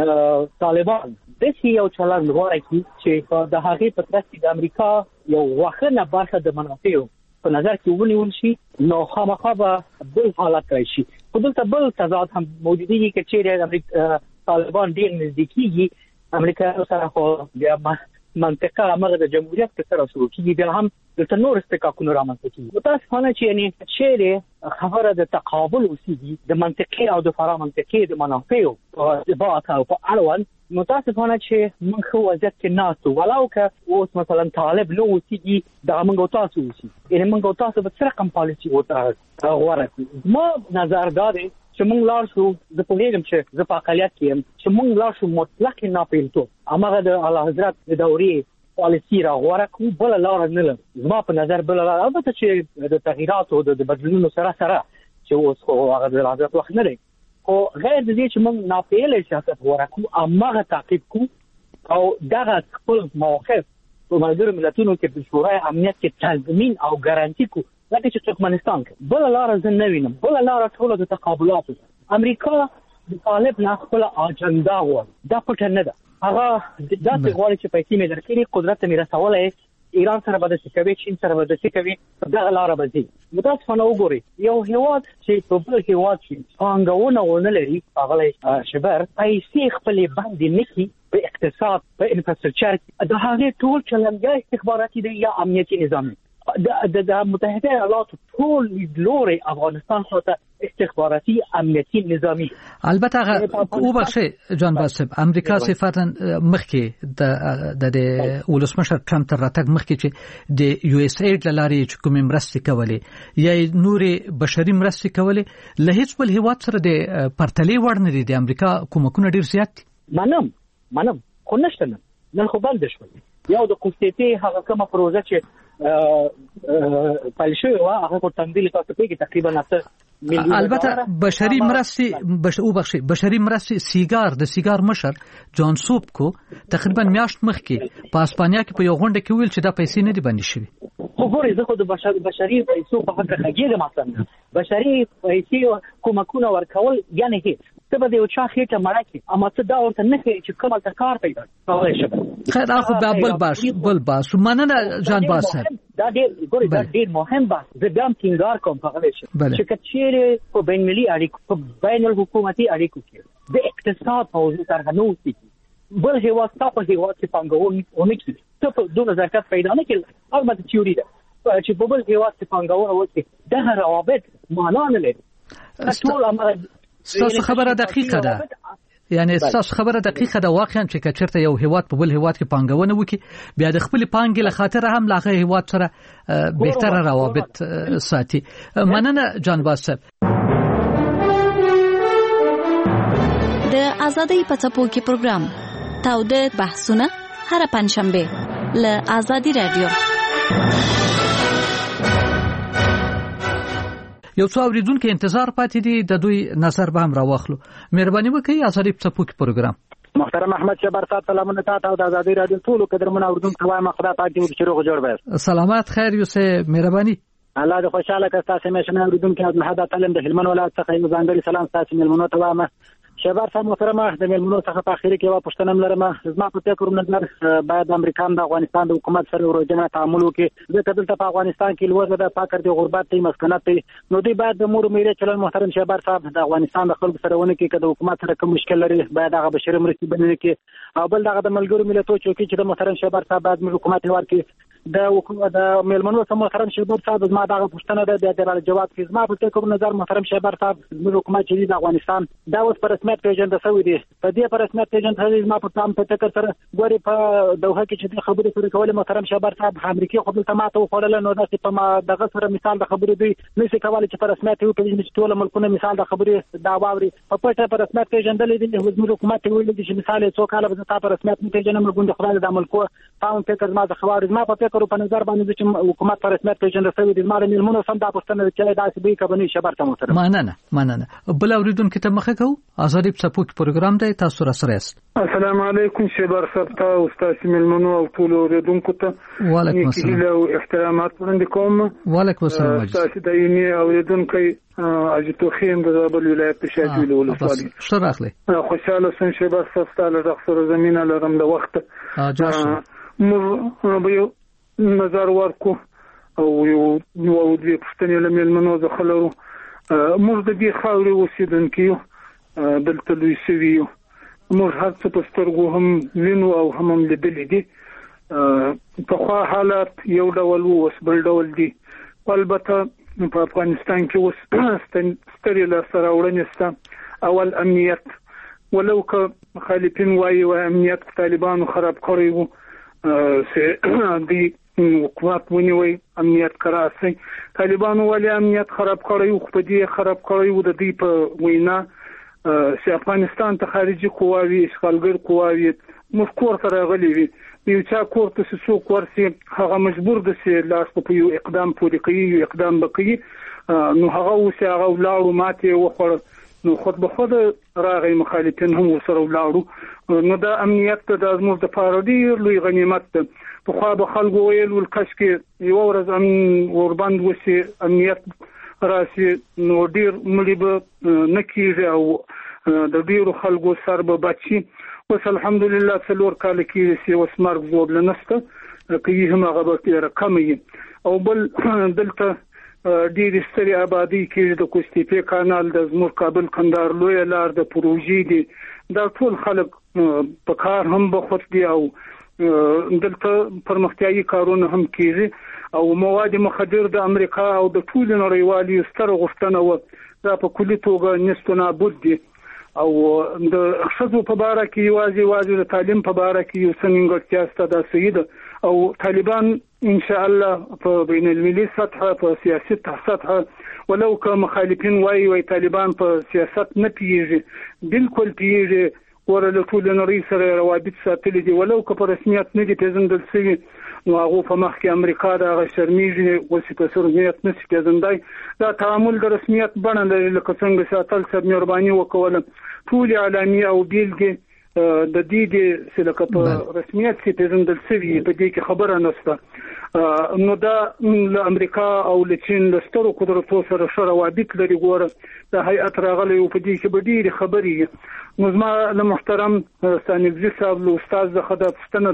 طالبان د یو چلند غواړي چې د هغه په ترڅ کې د امریکا یو واخنه برخه د منافع په نظر کې ونیول شي نو خامخا به بل حالت راشي په دلته بل تضاد هم موجودي کې چې امریکا طالبان ډېر نزدیکي امریکا سره خو بیا منطقه امر د جمهوریت په سره شروع کیږي بیا هم د نور استحقاقونو رامنځته کیږي متاسفانه چې یعنی چې خبره د تقابل اوسېږي د منطقي او د فرا منطقي د منافع او د باث او په اړوند متاسفانه چې موږ خو وضعیت کې ناسو ولو که اوس مثلا طالب نو اوسېږي دا موږ تاسو اوسې یعنی موږ تاسو به څه رقم پالیسي وته غوړه ما نظر داري چې موږ لار شو د پوهېږم چې زه په اقلیت کې یم چې موږ لار شو مطلق ناپېلتو هغه د اعلی حضرت د دورې پالیسي راغوره کوم بل لار نه لرم زما په نظر بل لار البته چې د تغییرات او د بدلونونو سره سره چې اوس خو هغه د حضرت وخت نه لري خو غیر د دې چې موږ ناپېل سیاست غوره کوو هغه تعقیب کوو او دغه خپل موقف په ملګرو ملتونو کې په شورای امنیت کې تضمین او ګارانټي کوو لکه چې ترکمنستان کې بل لار زه نه وینم بل لار ټول د تقابلات امریکا د طالب نه خپل اجنډا و دا پټ نه ده هغه د داسې غواړي چې پیسې مې درکړي قدرت مې رسولای ایران سره به د سکوي چین سره به د سکوي دغه لار به ځي متاسفانه وګوري یو هیواد چې په بل هیواد کې څنګهونه ونه لري هغه شبر پیسې خپل باندې نکي په اقتصاد په انفراستراکچر د هغه ټول چلند یا استخباراتي دی یا امنیتي نظام د د متحده ایالات ټول لوري افغانستان څخه استخباراتي امنیتي نظامی البته او بخشه جان باسب امریکا صفاتاً مخکې د د ولسمشر ټرمپ تر راتګ مخکې چې د یو اس اید لارې چې کوم مرستې کولې یا نورې بشري مرستې کولې له هیڅ بل هیواد سره د پرتلې وړ نه دي د امریکا کومکونه ډیر زیات منم منم خو نشته نن خو بند شو یو د کوستې هغه کومه پروژه چې پالشوي وا هغه په تمویل تاسو کې تقریبا اته میلیون البته بشري مرستې بش او بخشي بشري مرستې سیګار د سیګار مشر جان سوپ کو تقریبا میاشت مخکې په اسپانیا کې په یو غونډه کې ویل چې دا پیسې نه دي باندې شوی خو ګوري زه خو د بشري بشري پیسو په حق کې مثلا بشري پیسې کومکونه ورکول یعنی هیڅ ته به یو چا خېټه مړه کی اما څه دا ورته نه کوي چې کومه کار پیدا کوي شي خیر اخو بل باس بل باس مننه جان باس دا ډېر ګوري دا ډېر مهم باس زه بیا هم ټینګار کوم په هغه شي چې کچېره په بین المللي اړیکو په بین الحکومتي اړیکو کې د اقتصاد موضوع تر نو سي بل هیوا تاسو هیوا چې څنګه ونه کی ته په دوه ځکه پیدا نه کړل البته تیوري ده چې په بل هیوا چې څنګه وته د روابط معنا نه لري ټول امر تاسو خبره دقیقه ده یعنی تاسو خبره دقیقه ده واقعا چې کچرته یو هیواد په بل هیواد کې پانګونه وکي بیا د خپل پانګې له خاطر هم لاغه هیواد سره بهتره روابط ساتي مننه جان باسب د ازادۍ په څپو کې پروګرام تاو د بحثونه هر پنځشنبه له ازادي رادیو یو څو اوریدونکو انتظار پاتې دي د دوی نظر به هم راوخلو مهرباني وکړئ ازادي په څپو کې پروګرام محترم احمد شبر صاحب سلامونه تاسو او د ازادي رادیو ټول قدرمن اوریدونکو وایم خدا پاک دې شروع جوړ وي سلامات خیر یوسف مهرباني الله دې خوشاله کړه تاسو مې شنه اوریدونکو او محبت تعلم د هلمند ولایت څخه یو ځانګړي سلام تاسو ملمنو ته وایم شهباز صاحب محترمه د ملمنو څخه په اخر کې یو پوښتنه لرم. زما په فکر نظر باید امریکا د افغانستان د حکومت سره ورجنه تعامل وکړي. ځکه دلته په افغانستان کې لوړ د فقر د غربت ته مسکنت ته نو دوی باید د مور میره چلن محترم شهباز صاحب د افغانستان د خلکو سره ونه کې کده حکومت سره کوم مشکل لري باید هغه بشري مرستې بننه کې او بل دغه د ملګرو ملتونو چوکي چې د محترم شهباز صاحب باید حکومت ورکړي. د د ملمنو سره محترم شهباز صاحب زما دغه پوښتنه ده د جواب کې زما په فکر نظر محترم شهباز صاحب د حکومت چې د افغانستان دا اوس پر رسمیت پیژنده شوی دی. په دې پر رسمیت پیژنده شوی زما په تام په فکر سره ګوري په دوه کې چې د خبرې سره کول محترم شهباز صاحب امریکا خو دلته ماته وخوړل نو دا چې په دغه سره مثال د خبرې دی نشي کولای چې پر رسمیت یو کې چې ټول ملکونه مثال د خبرې دا واوري په پټه پر رسمیت پیژندل دي د حکومت ویل دي چې مثال څو کاله به تاسو پر رسمیت پیژنم غونډه خدای د ملکو تاون فکر ما د خبرې ما په فکر په نظر باندې چې حکومت پر رسمیت پیژنده شوی دی مال ملمنو سم دا پښتنه چې دا چې به کبني شهباز صاحب محترم مننه مننه بل اوریدونکو ته مخه کو ازادي په سپوک پروګرام دی تاسو را سره است. السلام علیکم شهباز صاحب ته استاد ملمنو او ټول اوریدونکو ته وعلیکم السلام او احترامات وړاندې کوم. وعلیکم السلام تاسو د یونی اوریدونکو اجتو خیم د زابل ولایت په شاجویل ولسوالۍ سره اخلي خوشاله سم شهباز صاحب تعالی رخصه زمينه لرم د وخت مر به نظر ورکو او یو نو د پښتنې لمنو ځخلرو موږ د دې خاورې اوسیدونکو دلته لوي سویو موږ هر څه په سترګو هم وینو او هم لیدلې دي. په خو حالات یو ډول وو اوس بل ډول دي. البته په افغانستان کې اوس ستړي لا سره وړاندې اول امنیت ولو که مخالفین وایي و امنیت طالبانو خراب کړی وو سه دی حکومت ونیوي امنیت کراسي طالبانو ولې امنیت خراب کړی وو په دې خراب کړی وو د دې په وینا چې افغانستان ته خارجي قواوی اشغالګر قواوی مفکور سره غلي وي یو چا کور ته څوک ورسي هغه مجبور دي چې لاس په یو اقدام پورې کوي یو اقدام وکړي نو هغه وسه هغه ولاړو ماته وخور نو خود به خود راغی مخالفین هم سره ولاړو نو دا امنیت د ازموز د فاردی لوی غنیمت په خو به خلکو ویل ول کش کې یو ورځ امن وربند وسی امنیت راسي نو ډیر مړي به نکیږي او د ډیرو خلکو سر به بچي اوس الحمدلله څلور کال کې سی وسمرګ زوب لنسته کې هم هغه به رقمي او بل دلته ډیر ستري آبادی کې د کوستیپی کانال د زمور کابل کندهار لوی لار د پروژې دي دا ټول خلک په کار هم بخښ دي او دلته پرمختیايي کارونه هم کیږي او مواد مخدر د امریکا او د ټول نړیوالي ستر غوښتنه و دا په کلی توګه نستونه بود دي او د خصوصو په اړه کې واځي واځي د تعلیم په اړه کې یو څنګه ستاسو د سید او طالبان ان شاء الله په بین المللي سطح په سیاسي سطح ولو که مخالفین وایي وای طالبان په سیاست نه پیږي بالکل پیږي ورله ټول نړۍ سره روابط ساتلي دي ولو که په رسمیت نه دي پیژندل شوی نو هغه په مخ کې امریکا دا شرمېږي او چې په رسمیت نه شي پیژندای دا تعامل د رسمیت بڼه لري لکه څنګه چې تل سب مهرباني وکول ټول عالمي او بیلګه د دې د سلکه په رسمیت کې پیژندل شوی په دې کې خبره نشته نو دا له امریکا او له چین له سترو قدرتونو سره سره روابط لري ګوره د هیئت راغلي او په دې کې به ډېری خبرې نو زما له محترم ستانګزي صاحب له استاد د خدای پښتنه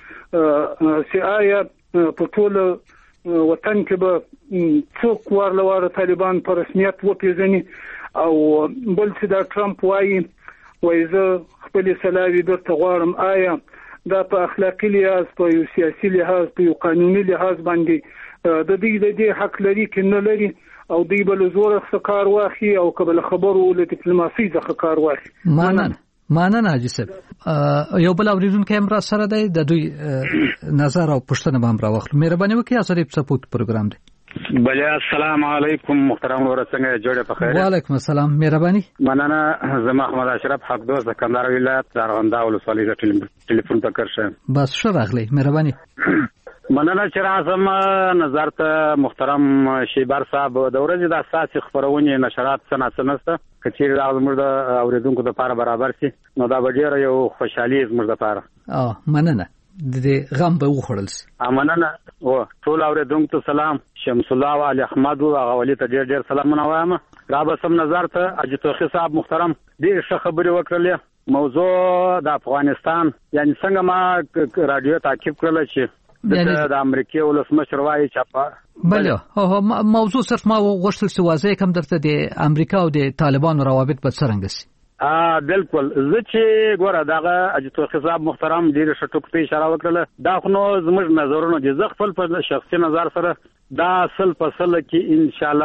د سی آیا په ټول وطن کې به څوک ورلواره طالبان په رسمیت وپیژني او بل چې دا ټرمپ وایي وایي زه خپل سلاوي درته غواړم آیا دا په اخلاقی لحاظ په یو سیاسي لحاظ په یو قانوني لحاظ باندې د دې د دې حق لري کې نه لري او دی بل زور څخکار واخی او قبل خبرو له ډیپلوماسي څخکار واخی مانن مانن حاجی صاحب یو بل اوریدونکو هم را سره دی د دوی نظر او پښتنه به هم را واخلو مهرباني وکړئ اسره په سپوت پروګرام دی بله السلام علیکم محترم ورته څنګه جوړه په خیر وعلیکم السلام مهرباني مننه زما احمد اشرف حق دوست د کندهار ولایت دارغنده ولسوالۍ د ټلیفون تکر شه بس ښه راغلی مهرباني مننه چې راځم نظر ته محترم شیبر صاحب د ورځې د اساسي خبرونه نشرات څنګه نسته کچیر دا زموږ د اوریدونکو لپاره برابر شي نو دا به ډیره یو خوشحالي زموږ لپاره اه مننه د دې غم به وخړل سي امننه او ټول اوریدونکو ته سلام شمس الله او علي احمد او غولي ته ډیر ډیر سلامونه وایم را به سم نظر ته اجتوخي صاحب محترم ډېر ښه خبرې وکړلې. موضوع د افغانستان یعنی څنګه ما رادیو تعقیب کړل چې د امریکای ولسمشر وايي چې بله موضوع صرف ما غوښتل چې واضح کوم درته د امریکا او د طالبانو روابط په څرنګه سي. ا بالکل زه چې ګوره دغه اجتو حساب محترم ډېر ښه ټکو ته اشاره وکړه. دا خو نو زموږ نظرونه دي، زه خپل په شخصي نظر سره دا اصل په اصل کې ان شاء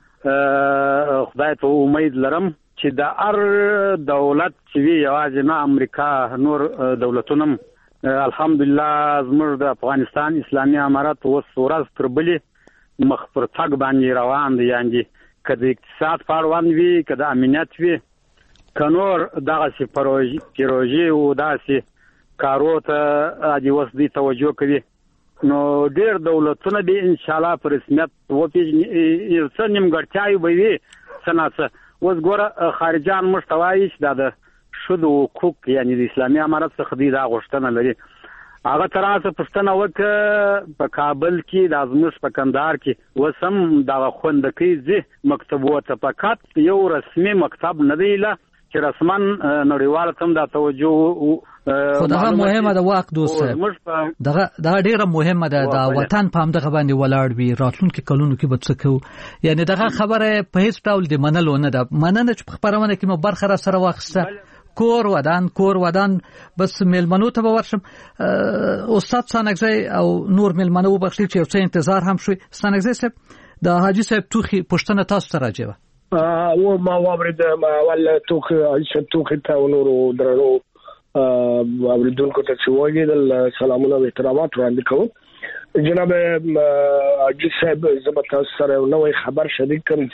الله خدای ته امید لرم چې د هر دولت چې وي یوازې نه امریکا نور دولتونه الحمدلله زموږ د افغانستان اسلامي امارت اوس ورځ تر بلې مخ پر تګ باندې روان دي. یعنی که د اقتصاد په اړوند وي، که د امنیت وي، که نور دغسې پروژې او داسې کارو ته د اوس دوی توجه کوي، نو ډېر دولتونه به انشاءالله په رسمیت وپېژني. یو څه نیمګړتیاوې به وي څه نه څه. اوس ګوره خارجان موږ ته وایي چې دا د ښځو حقوق یعنی د اسلامي امارت څخه دوی دا غوښتنه لري. هغه تر اوسه پوښتنه وکړه په کابل کې دا زموږ په کندهار کې اوس هم دغه خوندکۍ ځي مکتبو ته، فقط یو رسمي مکتب نه دی له چې رسما نړیوال ته دا توجه خو دغه مهمه ده واق دوست دغه دغه ډیره مهمه ده د وطن په همدغه باندې ولاړ وي راتلونکي کلونو کې به څه کوو. یعنی دغه خبره په هیڅ ډول د منلو نه ده. مننه چې په خبرونه کې مو برخه را سره واخسته. کور ودان کور ودان بس میلمنو ته ورشم. استاد سانګزی او نور میلمنو وبخښي چې یو څه انتظار هم شوي. سانګزی صاحب د حاجی صاحب توخي پښتنه تاسو ته راځي او ما وابرد ما ول توخ عائشہ توخ ته ونورو درنو اوریدونکو ته چې وایي سلامونه او احترامات وړاندې کوم. جناب حاجی صاحب زما تاسو سره نوې خبر شریک کوم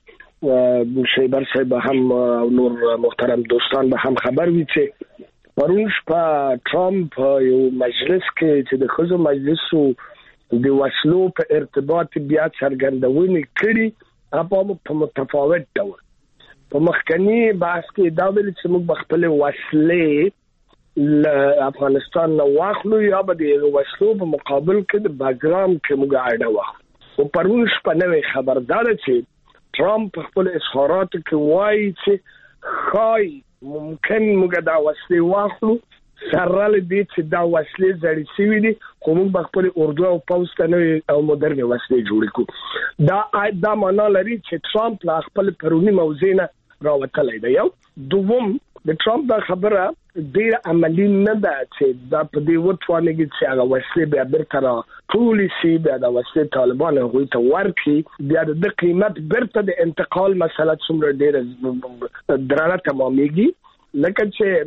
چې شیبر صاحب هم او نور محترم دوستان به هم خبر وي چې پرون شپه ټرمپ یو مجلس کې چې د خزو مجلسو د وسلو په ارتباط بیا څرګندونه کړي په متفاوت ډول. په مخکنی بحث کې دا ویل چې موږ خپل وسلې ل افغانستان نو واخلو یا به د وسلو په مقابل کې د باګرام کې موږ اړه واخلو. او پرون شپه نوې خبردار چې ټرمپ خپل اظهارات کې وایي چې خای ممکن موږ دا وسلې واخلو سره دې چې دا وسلې زړې شوي دي خو موږ خپل اردو او پوځ ته نوې او مدرن وسلې جوړ کړو. دا دا معنا لري چې ټرمپ لا خپل پرونی موضوع نه راوتلی دی. یو دوم د ټرمپ دا خبره ډېر عملي نه ده چې دا په دې وتوانېږي چې هغه وسلې بیا بیرته را ټولې شي، بیا دا وسلې طالبان هغوی ته ورکړي، بیا د قیمت بیرته د انتقال مسله څومره ډېره درانه تمامېږي. لکه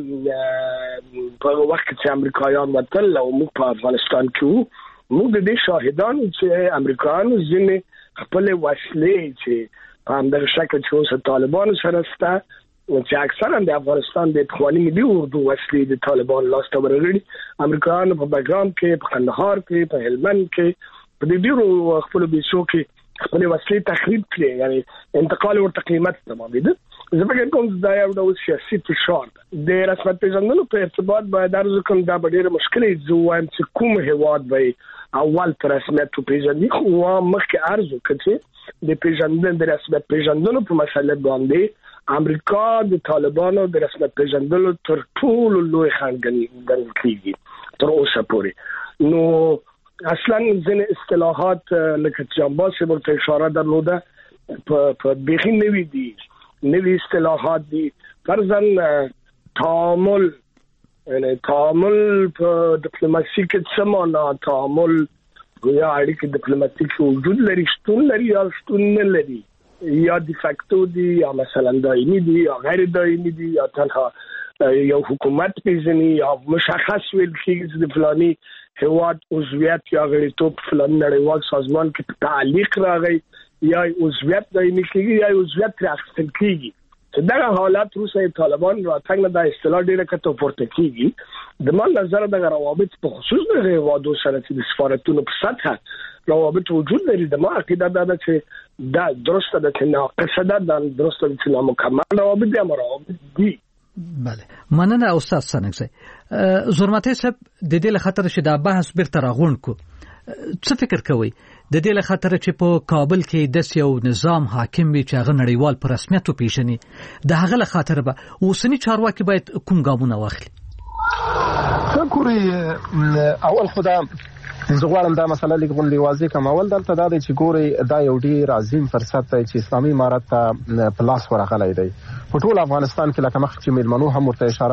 چې په وخت چې امریکایان وتل او موږ په افغانستان کې وو، موږ د دې شاهدان چې امریکایانو ځینې خپل وسلې چې په همدغه شکل چې اوس طالبان سره شته چې اکثرا د افغانستان د پخواني ملي اردو وسلې د طالبان لاس ته ورغلي، امریکایانو په باګرام کې، په قندهار کې، په هلمند کې، په دې ډیرو خپل بیسو کې خپل وسلې تخریب کړي، یعنی انتقال ورته قیمت تمامېده. زه فکر کوم دا یو ډول سیاسي فشار د رسمیت پیژندلو په ارتباط باید درز کوم دا ډېر مشکل دی. وایم چې کوم هیواد به اول پر رسمیت پیژندي خو مخکې عرض وکړي د پیژندل د رسمیت پیژندلو په مسله باندې امریکا د طالبانو د رسمیت پیژندلو تر ټولو لوی خنډ ګڼل کیږي تر اوسه پورې. نو اصلا ځینې اصطلاحات لکه جنباس ورته اشاره درلوده په بخي نوي دي، نوی اصطلاحات دي. فرضاً تعامل یعنی تعامل په ډیپلوماسي کې څه معنا تعامل یا اړیکې ډیپلوماټیک وجود لري، شتون لري یا شتون نه لري، یا دی فاکتو دي یا مثلا دایمي دي یا غیر دایمي دي یا تنها یو حکومت پیژني یا مشخص ویل کېږي د فلاني هیواد عضویت یا غړیتوب فلاني نړیوال سازمان کې تعلیق راغی یا عضویت دایمي کېږي یا عضویت ترې اخیستل کېږي. چې دغه حالات وروسته طالبان راتګ نه دا اصطلاح ډېره کته پورته کېږي. د ما نظر دغه روابط په خصوص د هیوادو سره چې د سفارتونو په سطحه روابط وجود لري، د ما عقیده دا ده چې دا درسته ده چې ناقصه ده، دا درسته ده چې نامکمل روابط دي، اما روابط دي. بله مننه استاد سانګزی. زرمتی صاحب د دې له خاطر چې دا بحث بیرته راغونډ کو څه فکر کوي د دې له خاطر چې په کابل کې د یو نظام حاکم وي چې هغه نړیوال په رسمیت وپیژني د هغه له خاطر به اوسنی چارواکي باید کوم ګامونه واخلي؟ ګوري اول خدا زه غواړم دا مسله لیک غونډې واضح کوم. اول دلته دا دی چې ګوري دا یو ډیر عظیم فرصت دی چې اسلامي امارت ته په لاس ورغلی دی. په ټول افغانستان کې لکه مخکې چې میلمنو هم ورته اشاره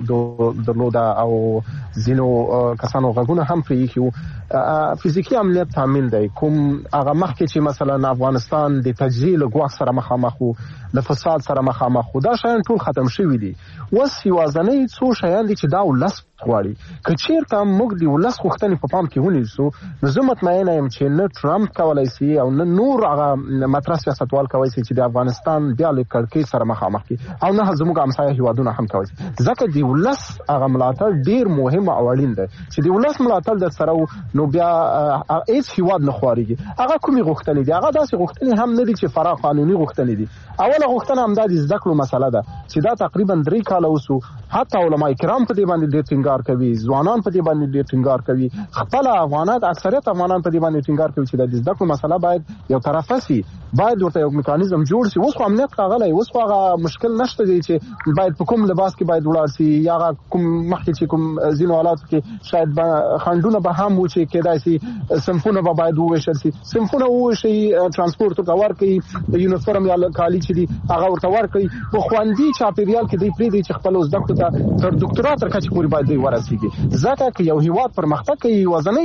درلوده او ځینو کسانو غږونه هم پرې ایښي وو. فزیکي امنیت تامین دی. کوم هغه مخکې چې مثلا افغانستان د تجزیې له ګواښ سره مخامخ وو، د فساد سره مخامخ وو، دا شیان ټول ختم شوي دي. اوس یوازینی څو شیان دي چې دا ولس غواړي. که چېرته موږ د ولس غوښتنې په پام کې ونیسو نو زه مطمئنه یم چې نه ټرمپ کولی سي او نه نور هغه مطرح سیاستوال کولی سي چې د افغانستان بیا له کړکۍ سره مخامخ کړي او نه زموږ همسایه هیوادونه هم کولی سي. ځکه د ولس هغه ملاتړ ډیر مهم او اړین دی. چې د ولس ملاتړ در سره نو بیا هیڅ هیواد نه خوارېږي. هغه کومې غوښتنې دي؟ هغه داسې غوښتنې هم نه دي چې فرا قانوني غوښتنې دي. اوله غوښتنه همدا د زده کړو مسله ده چې دا تقریبا درې کاله وسو. حتی علما کرام په دې باندې ډېر ټینګار کوي، ځوانان په دې باندې ډېر ټینګار کوي، خپل افغانان اکثریت افغانان په دې باندې ټینګار کوي چې د زده کړو مسله باید یو طرفه سي، باید ورته یو میکانیزم جوړ شي. اوس خو امنیت راغلی، اوس خو هغه مشکل نشته دی چې باید په کوم لباس کې باید ولاړ سي یا کوم مخکې چې کوم ځینو حالاتو کې شاید خنډونه به هم و چې کېدای سي صنفونه به باید وویشل سي. صنفونه وویشي، ترانسپورټ ورته ورکړي، یونیفورم یا کالي چې دي هغه ورته ورکړي. په خوندي چاپېریال کې دوی پرېږدي چې خپلو زده کړو ته تر ډاکټرا تر کچې پورې باید دوی ورسېږي. ځکه که یو هېواد پرمختګ کوي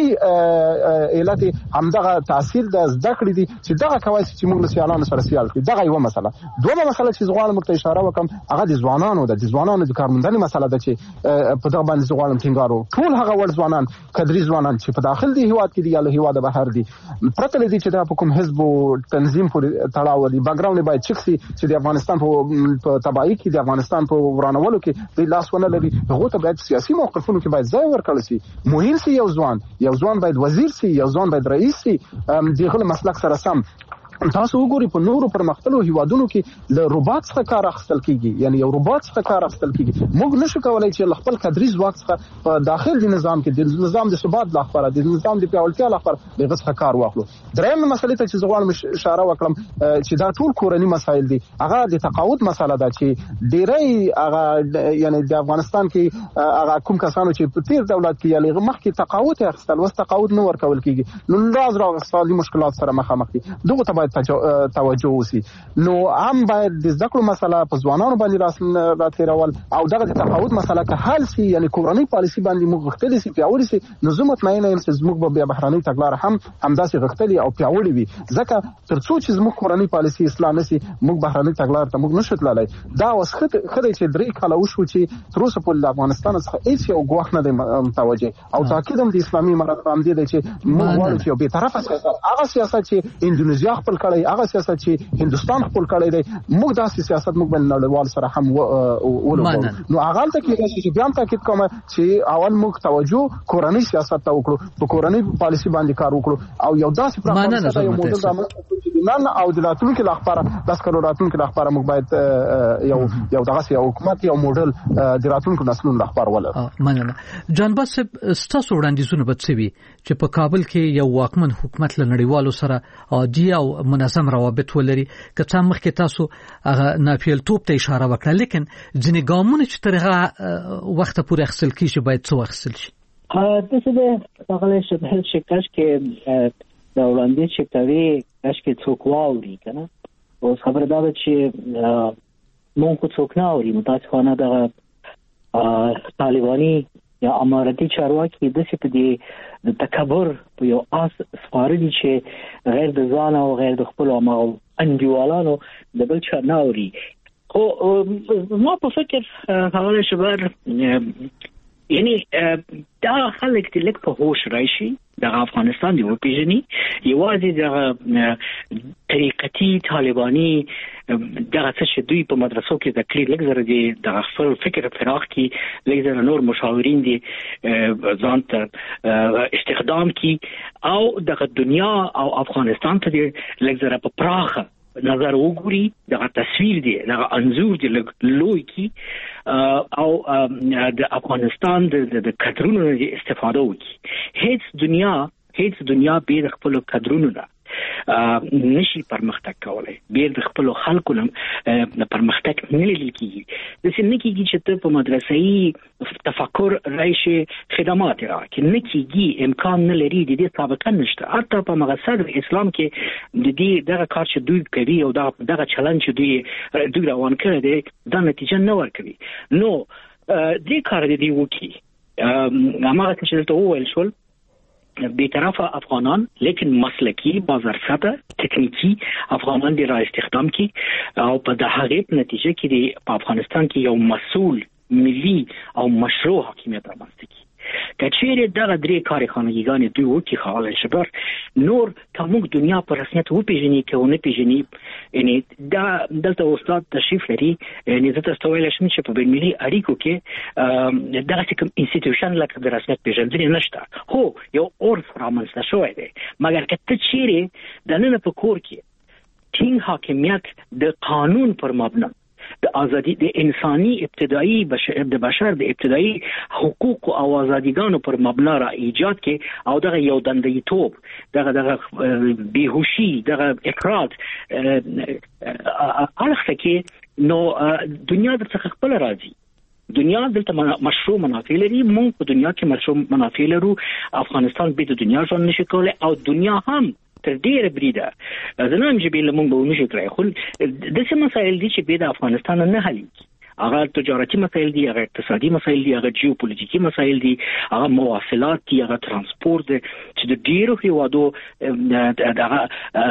یوازینی علت همدغه تاثیر د زده کړې دي چې دغه کولی شي چې موږ له سیالانو سره سیال کړي. دغه یوه مسله. دویمه مسله چې زه غواړم ورته اشاره وکړم هغه د ځوانانو ده. د ځوانانو د کارموندنې مسله ده چې په دغه باندې زه غواړم ټینګار وکړم. ټول هغه وړ ځوانان، کدري ځوانان چې په داخل د هېواد کې دي یا له هېواده بهر دي، پرته له دې چې دا په کوم حزب او تنظیم پورې تړاو لري، بیکګراونډ باید چک سي چې د افغانستان په تباهي کې، د افغانستان په ورانولو کې دوی لاس ونه لري. هغو ته باید سیاسي موقفونو کې باید ځای ورکړل سي. مهم سي یو ځوان یو ځوان باید وزیر سي، یو ځوان باید رئیس سي. دغه مسلک سره سم تاسو وګورئ په نورو پرمختللو هیوادونو کې له روباټ څخه کار اخیستل کیږي، یعنی یو روباټ څخه کار اخیستل کیږي. موږ نشو کولای چې خپل کدري ځواک څخه په داخل د نظام کې د نظام د ثبات لپاره، د نظام د پیاوړتیا لپاره دغه څخه کار واخلو. درېمه مسله ته چې زه غواړم اشاره وکړم چې دا ټول کورنی مسایل دي. هغه د تقاعد مسله ده چې ډېری هغه یعنی د افغانستان کې هغه کوم کسانو چې په تیر دولت کې یعنی مخکې تقاعد اخیستل وس تقاعد نه ورکول کیږي، نو راز راغ اقتصادي مشکلات سره مخامخ دي. دغه ته باید توجه وسی. نو هم باید د زده کړو مسله په ځوانانو باندې راتېرول او دغه د تقاعد مسله که حل سي، یعنی کورنۍ پالیسي باندې موږ غښتلي سي، پیاوړي سي، نو زه مطمئنه یم چې زموږ به بیا بهرنۍ تګلاره هم همداسې غښتلي او پیاوړي وي. ځکه تر څو چې زموږ کورنۍ پالیسي اصلاح نه سي موږ بهرنۍ تګلاره ته موږ نشو تللی. دا اوس ښه دی چې درې کاله وشو چې تر اوسه پورې له افغانستان څخه هېڅ یو ګواښ نه دی متوجه. او تاکید هم د اسلامي امارت په همدې دی چې موږ غواړو چې یو بېطرفه سیاست، هغه سیاست چې اندونیزیا خپل کړی، هغه سیاست چې هندوستان خپل کړی دی، موږ داسې سیاست موږ باندې نړیوال سره هم ولوبو. نو هغه ته کې چې بیا هم تاکید کوم چې اول موږ توجه کورنۍ سیاست ته وکړو، په کورنۍ پالیسي باندې کار وکړو او یو داسې پراخه یو موډل رامنځته کړو چې نن او د راتلونکي لپاره داس کړو راتلونکي لپاره موږ باید یو یو دغه یو حکومت یو موډل د راتلونکو نسلونو لپاره ولرو. مننه. جان باس ستاسو وړاندیزونه به څه وي چې په کابل کې یو واکمن حکومت له نړیوالو سره عادي او منظم روابط ولري؟ که څه مخکې تاسو هغه ناپیلتوب ته اشاره وکړه، لیکن ځینې ګامونه چې تر هغه وخته پورې اخیستل کېږي باید څه واخیستل شي؟ داسې دی هغلی شبهل چې کاش کې د وړاندیز چې کوي کاش کې څوک واوري که نه. اوس خبره دا ده چې مونږ خو څوک نه اوري. متاسفانه دغه طالباني یا امارتي چارواکي داسې په دې د تکبر په یو آس سپارلي چې غیر د ځان او غیر د خپلو هماغو انډیوالانو د بل چا نه اوري. خو زما په فکر هغه شبر یعنی دا خلک چې لږ په هوش راشي د افغانستان دی وپیژني، یوازې د طریقتي طالباني دغه څه چې دوی په مدرسو کې د کړي لږ زره دي د خپل فکر فراخ کې لږ زره نور مشاورین دي ځان ته استخدام کی او د دنیا او افغانستان ته لږ زره په پراخه نظر وګوري، دغه تصویر دی، دغه انځور دی لوی کی او د افغانستان د کډرونو استفاده وکړي. هیڅ دنیا هیڅ دنیا به خپل کډرونو نه نشي پرمختګ کولای، بیر د خپل خلکو نه پرمختګ نه لیدل کیږي. د سینې کیږي چې ته په مدرسې تفکر راشي خدمات راکې نه کیږي، امکان نه لري، د دې سابقه نشته. حتی په مقصد اسلام کې د دې دغه کار چې دوی کوي او دغه چلن چې دوی دوی روان کړی دی دا نتیجه نه ورکوي. نو دې کار دی وکي هغه چې دلته وویل شول بی‌طرفه افغانان لیکن مسلکی بازرسته تکنیکی افغانان دی را استخدام کی او په د هغې نتیجه کې دی په افغانستان کې یو مسؤل ملي او مشروع حاکمیت رامنځته کی. کچېره دغه درې کاري خانګیګانې دوی وکي خاله شبر نور کوم دنیا پر رسمیت و پیژني کې ونه پیژني. یعنی دا دلته استاد تشریف لري، یعنی زه تاسو ویل شم چې په بین ملي اړیکو کې دغه کوم انسټیټیوشن لکه د رسمیت پیژندنې نشته. هو یو اورف رامنځته شوی دی، مګر که ته چیرې د نن په کور کې ټینګ حاکمیت د قانون پر مبنا د ازادي د انساني ابتدایي بشر د بشر د ابتدایي حقوق او ازادیګانو پر مبنا را ایجاد کې او دغه یو دندېتوب دغه دغه بیهوشي دغه افراد الخه کې نو دنیا د څخه خپل راځي. دنیا دلته مشروع منافع لري، مونږ په دنیا کې مشروع منافع لرو. افغانستان به د دنیا ژوند نشي کولای او دنیا هم تر ډیره بریده زنان چې به موږ به ونشو کړای. خو د څه مسایل دي چې به د افغانستان نه حلېږي، هغه تجارتي مسایل دي، هغه اقتصادي مسایل دي، هغه جیوپولیټیکي مسایل دي، هغه مواصلات دي، هغه ترانسپورت دي چې د ډیرو هیوادو دغه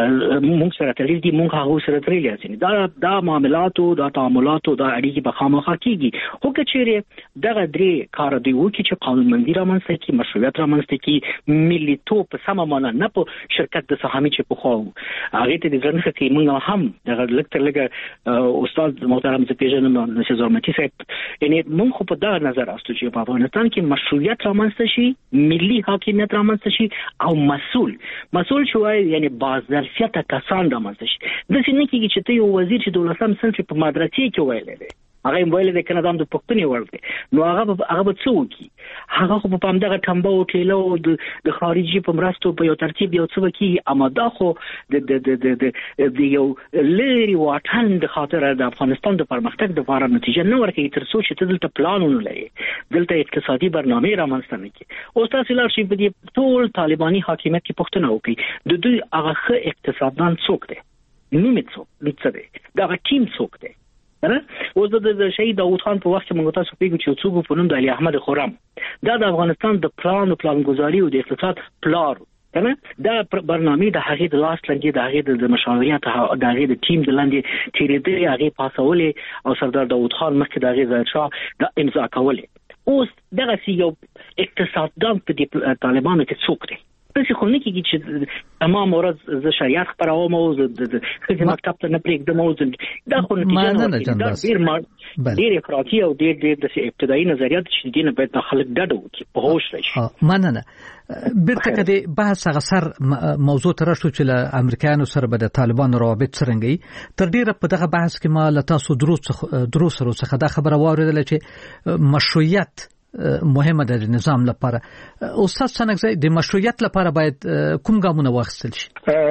موږ سره تړلي دي، موږ هغه سره تړلي یو دا دا معاملات او دا تعاملات او دا اړیکې به خامخا کیږي. خو کچېره دغه درې کار دی وکړي چې قانونمندي رامنځته کړي، مشروعیت رامنځته کړي، ملیتوب په سمه معنا نه په شرکت د سهامي چې په خو هغه ته د ځنه کې موږ هم دغه لکه لکه استاد محترم ز پیژنم زرمتي صاحب، یعنی موږ خو په دا نظر استو چې په افغانستان کې مشروعیت رامنځته شي، ملي حاکمیت رامنځته شي او مسؤل مسؤل شوی یعنی بازرسیت کسان رامنځته شي. د څه نه کېږي چې ته یو وزیر چې دولسم صنف په مدرسې کې ویل دی هغه ویل دی کنه د پښتني ورته نو هغه هغه به څه وکي، هغه خو په همدغه ټمبه او ټیلو د خارجي په مرستو په یو ترتیب یو څه وکي. اما دا خو د د د د یو لری واټن د خاطر د افغانستان د پرمختګ د لپاره نتیجه نه ورکوي تر څو چې دلته پلانونه لري، دلته اقتصادي برنامه رامنځته نه کړي. او تاسو لار شي په دې ټول طالباني حاکمیت کې پښتنه وکړي د دوی هغه ښه اقتصاددان څوک دی، نوم یې څوک څه دی، دا ټیم څوک دی. نه اوس د شهید داوود خان په وخت کې موږ تاسو پیګو چې څوک په نوم د علي احمد خرم دا د افغانستان د پلان او پلانګذاري او د اقتصاد پلان کنه دا برنامه د هغې د لاس لاندې د هغې د مشاورت د هغې د ټیم د لاندې تیرېدلې هغې پاسولې او سردار داوود خان مخکې د هغې ظاهرشاه د امضا کولې. اوس دغه یو اقتصاددان په دې طالبانو کې څوک دی؟ څه خو نه کېږي چې تمام ورځ زه شریعت خپروم او د ښځې مکتب ته نه پرېږدم او دا خو نتیجه نه ورکوي. دا ډېر ډېر افراطي او ډېر ډېر داسې ابتدایي نظریات چې دې نه باید دا خلک ډډه وکړي، په هوش راشي. مننه. بیرته که د بحث هغه سر موضوع ته راشو چې له امریکایانو سره به د طالبانو روابط څرنګه تر ډیره په دغه بحث کې ما له تاسو درو سره څخه دا خبره واورېدله چې مشروعیت مهمه ده د نظام لپاره. استاد سنگزی د مشروعیت لپاره باید کوم ګامونه واخیستل شي؟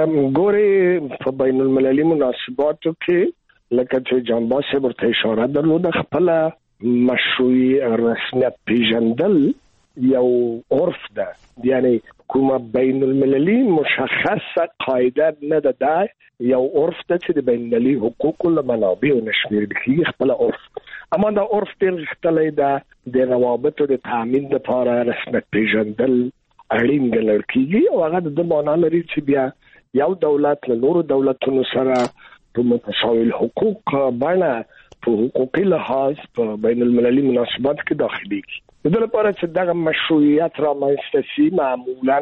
ګوري په بین المللي مناسباتو کې لکه چې جانباز صاحب ورته اشاره درلوده خپل مشروعي رسمیت پیژندل یو عرف ده، یعنی کومه بین المللي مشخصه قاعده نه ده، یو عرف ده چې د بین المللي حقوقو له منابعو نشمیرل کېږي خپل عرف. اما دا عرف ډېر غښتلی ده د روابطو د تامین لپاره رسمیت پیژندل اړین ګڼل کېږي او هغه د معنا لري چې بیا یو دولت له نورو دولتونو سره په متساوي حقوق باندې په حقوقي لحاظ په بین المللي مناسبات کې داخليږي. د دې لپاره چې دغه مشروعیت رامنځته شي معمولا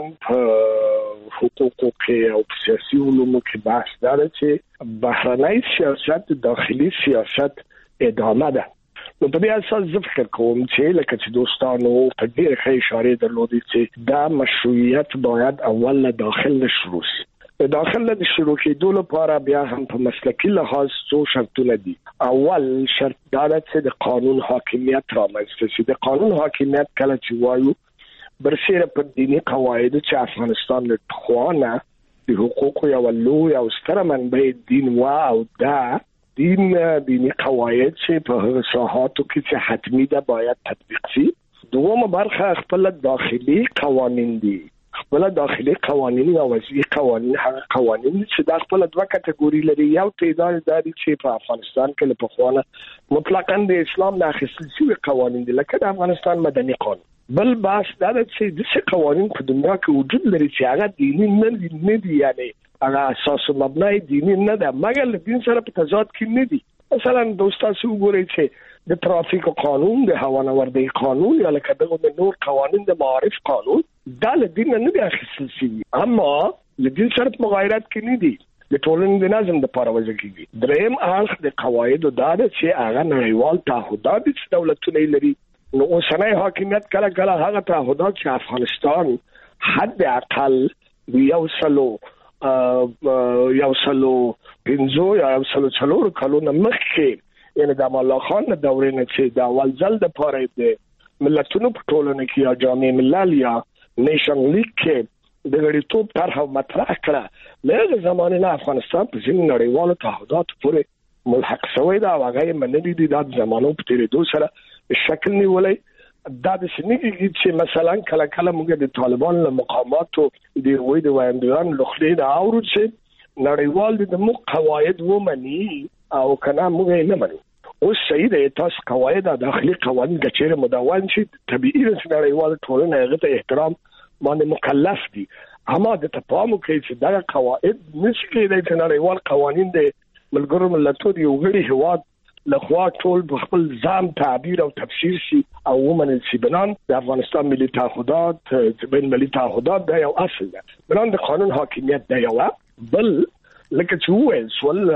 په حقوقو کې او سیاسي علومو کې بحث داره چې بهرنی سیاست داخلي سیاست ادامه ده. نو په دې اساس زه فکر کوم چې لکه چې دوستانو په ډېر ښه اشاره درلودې چې دا مشروعیت باید اول له داخل شروع شي. د داخل د شروع کېدو لپاره بیا هم په مسلکي لحاظ څو شرطونه دي. اول شرط دا ده چې د قانون حاکمیت رامنځته شي. د قانون حاکمیت کله چې وایو برسیره په دینی قواعد چې افغانستان له خوانه د حقوقو یو لوی او ستره منبع دین و او دا دین دینی قواعد چې په هغه ساحاتو کې چې حتمی ده باید تطبیق شي. دومره برخه خپل داخلي قوانين دي، خپل داخلي قوانين او وضعي قوانين هغه قوانين چې د خپل دوه کټګوري لري. یو تعداد داري چې په افغانستان کې له پخوانه مطلقاً د اسلام نه اخیستل شوی قوانين دي، لکه د افغانستان مدني قانون. بل باس دا چې د قوانين په دنیا کې وجود لري چې هغه دیني نه دي، یعنی هغه اساس مبنای دیني نه ده، مګر له دین سره په تضاد کې نه دي. مثلا دوستاسو وګورئ چې د ترافیک قانون، د هوانوردی قانون یا لکه دغه نور قوانین د معارف قانون دا له دین نه دي اخیستل شوي، اما له دین سره په مغایرت کې نه دي، د ټولنې د نظم لپاره وضع کیږي. دریم اړخ د قواعد دا ده چې هغه نړیوال تعهدات چې دولتونه لري. نو اوسنۍ حاکمیت کله کله هغه تعهدات چې افغانستان حد اقل یو سلو یو سلو پنځو یا یو سلو څلور کلونه مخکې، یعنی د امان الله خان دورې نه چې د اول ځل د پاره د ملتونو په ټولنه کې یا جامع ملل یا نیشن لیگ کې د غړیتوب طرح مطرح کړه، له زمانه نه افغانستان په ځینو نړیوالو تعهداتو پورې ملحق شوی دا، هغه منلي دي. د زمانو په تیریدو سره شکل نیولې دا د سنګي چې مثلا کله کله موږ د طالبان له مقاماتو د وې د وایندوان لخلې دا اورو چې نړیوال د مو قواعد ومني او کنه موږ نه منو. اوس صحیح ده تاسو قواعد داخلي قوانين د چیرې مدون شي، طبيعي ده نړیوال ټولنه هغه ته احترام باندې مکلف دي، اما د تفاهم کې چې دا قواعد نشي کېدای چې نړیوال قوانين د ملګرو ملتونو یو غړي هواد لخوا ټول خپل ځان تعبیر او تفسیر شي او ومنل شي. بنان د افغانستان ملي تعهدات، بین ملي تعهدات دا یو اصل ده، بنان د قانون حاکمیت دا یو. بل لکه چې وایي سوال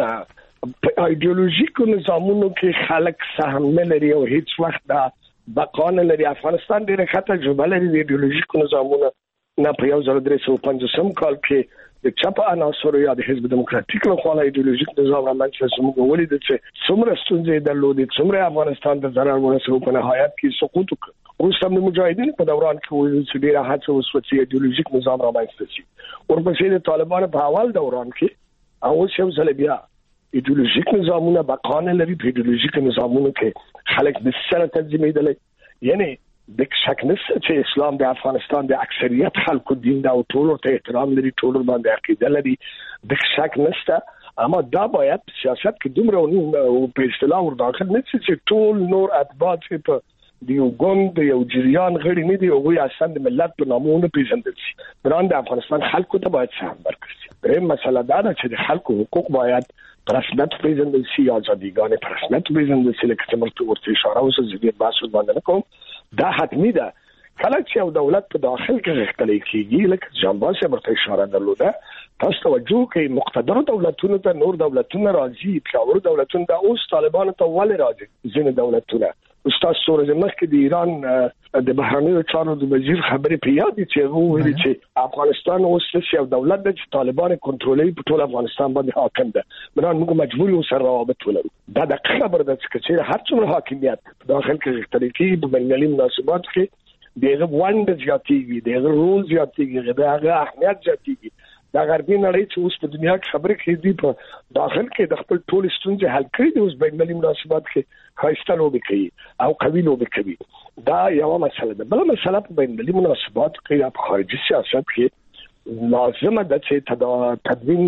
په ایدئولوژیکو نظامونو کې خلک سهم نه لري او هیڅ وخت دا بقا نه لري. افغانستان ډېره ښه تجربه لري د ایدئولوژیکو نظامونو نه. په یو زر درې سوه پنځوسم کال کې د چپ عناصرو یا د حزب دموکراتیک له خوا ایدئولوژیک نظام رامنځته شو، موږ ولیدل چې څومره ستونزې درلودې، څومره افغانستان د ضرر ورسېد، په نهایت کې سقوط وکړ. اوس هم د مجاهدینو په دوران کې ولیدل چې ډېره هڅه وشوه چې ایدئولوژیک نظام رامنځته شي. ورپسې د طالبانو په اول دوران کې او اوس یو ځل بیا ایدئولوژیک نظامونه بقا نه لري. په ایدئولوژیک نظامونو کې خلک د سره تنظیمېدل، یعنی د شک نشته چې اسلام د افغانستان د اکثریت خلکو دین دا او ټول ته احترام لري، ټول باندې عقیده لري، د شک نشته. اما دا باید سیاست کې دومره او په اصطلاح ور داخل نه شي چې ټول نور اتباع چې په دیو ګوند یو جریان غړي نه دي او وي اصلا د ملت په نامونه پیژندل شي. بران د افغانستان خلکو ته باید سهم ورکړي. دریم مسله دا ده چې د خلکو حقوق باید په رسمیت پیژندل شي، ازاديګانې په رسمیت پیژندل شي. لکه چې مرته ورته اشاره وسه زیات بحث باندې کوم، دا حتمی ده. کله چې یو دولت په داخل کې غښتلی کیږي، لکه جنباس ورته اشاره درلوده، تاسو توجه کوئ مقتدر دولتونو ته نور دولتونه راځي، پیاوړ دولتونه د اوس طالبانو ته ولې راځي. ځینې دولتونه استاد سورج مخکې د ایران د بهرنیو چارو د وزیر خبرې په یاد دي چې هغه ویلي چې افغانستان اوس یو دولت دی چې طالبان کنټرولوي، په ټول افغانستان باندې حاکم ده. بنان موږ مجبور یو سره روابط ولرو. دا د خبر ده چې هر څومره حاکمیت په داخل کې غښتلی کیږي، په بینالمللي مناسبات کې دغه وند زیاتېږي، دغه رول زیاتېږي، دغه اهمیت زیاتېږي. دا غربي نړۍ چې اوس په دنیا کې خبرې کوي دي په داخل کې د خپل ټول ستونزې حل کړي دي، اوس بینالمللي مناسبات کې ښایسته لوبې کوي او قوي لوبې کوي. دا یو مسله ده. بل مسله په بینالمللي مناسبات کې یا په خارجي سیاست کې لازمه ده چې تدوین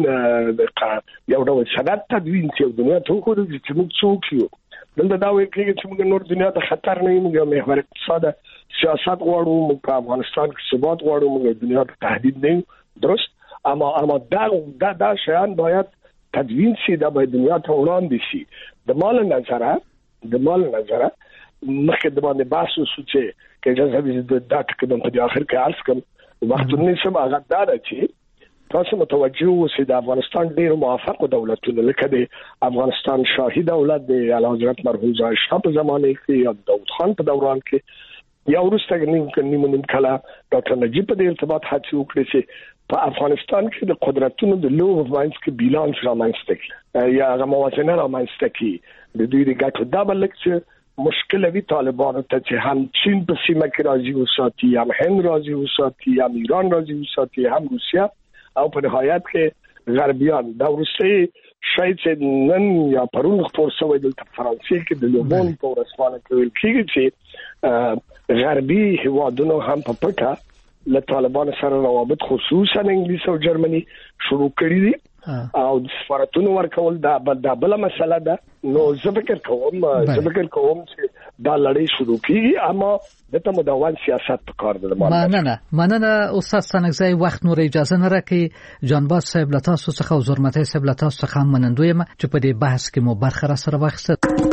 یو ډول سند تدوین چې دنیا ته وښودل چې موږ څوک یو. دلته دا وایي چې موږ نور دنیا ته خطر نه یو، موږ محور اقتصاد سیاست غواړو، موږ په افغانستان کې ثبات غواړو، موږ دنیا ته تهدید نه یو. درست، اما اما دا دا دا شیان باید تدوین شي، دا باید دنیا ته وړاندې شي. د مال نظره د مال نظره مخکې د باندې بحث وشو چې که اجازه وي دا ټکي په اخر کې عرض کوم وختونه سم هغه دا چې تاسو متوجه اوسئ د افغانستان ډېر موافق دولتونه لکه د افغانستان شاهي دولت د اعلی حضرت مرحوم ظاهر شاه په زمانه کې یا داود خان په دوران کې یا وروسته نیم نیم نیم کله ډاکټر نجیب په دې ارتباط هڅه وکړي چې په افغانستان کې د قدرتونو د لوو ماینس کې بیلانس رامنځته کړي یا هغه موازنه رامنځته کړي. د دوی د ګټو دا بلک چې مشکل وی طالبانو ته چې هم چین په سیمه کې راځي وساتي، هم هند راځي وساتي، هم ایران راځي وساتي، هم روسیا او په نهایت کې غربیان. دا ورسته شاید چې نن یا پرون خبر شوی د فرانسې کې د لوبون په رسمانه کې ویل کېږي چې غربي هوادونو هم په پټه له طالبانو سره روابط خصوصا انګلیس او جرمني شروع کړی دي او د سفارتونو ورکول دا د بل مسله ده. نو زه فکر کوم زه فکر کوم چې دا لړۍ شروع کیږي، اما د تمداوان سیاست په کار ده. مننه مننه استاد ستانکزی، وخت نور اجازه نه راکړي. جانباز صاحب له تاسو څخه او زرمتي صاحب له تاسو څخه منندوی یم چې په دې بحث کې مو برخه را سره واخیسته.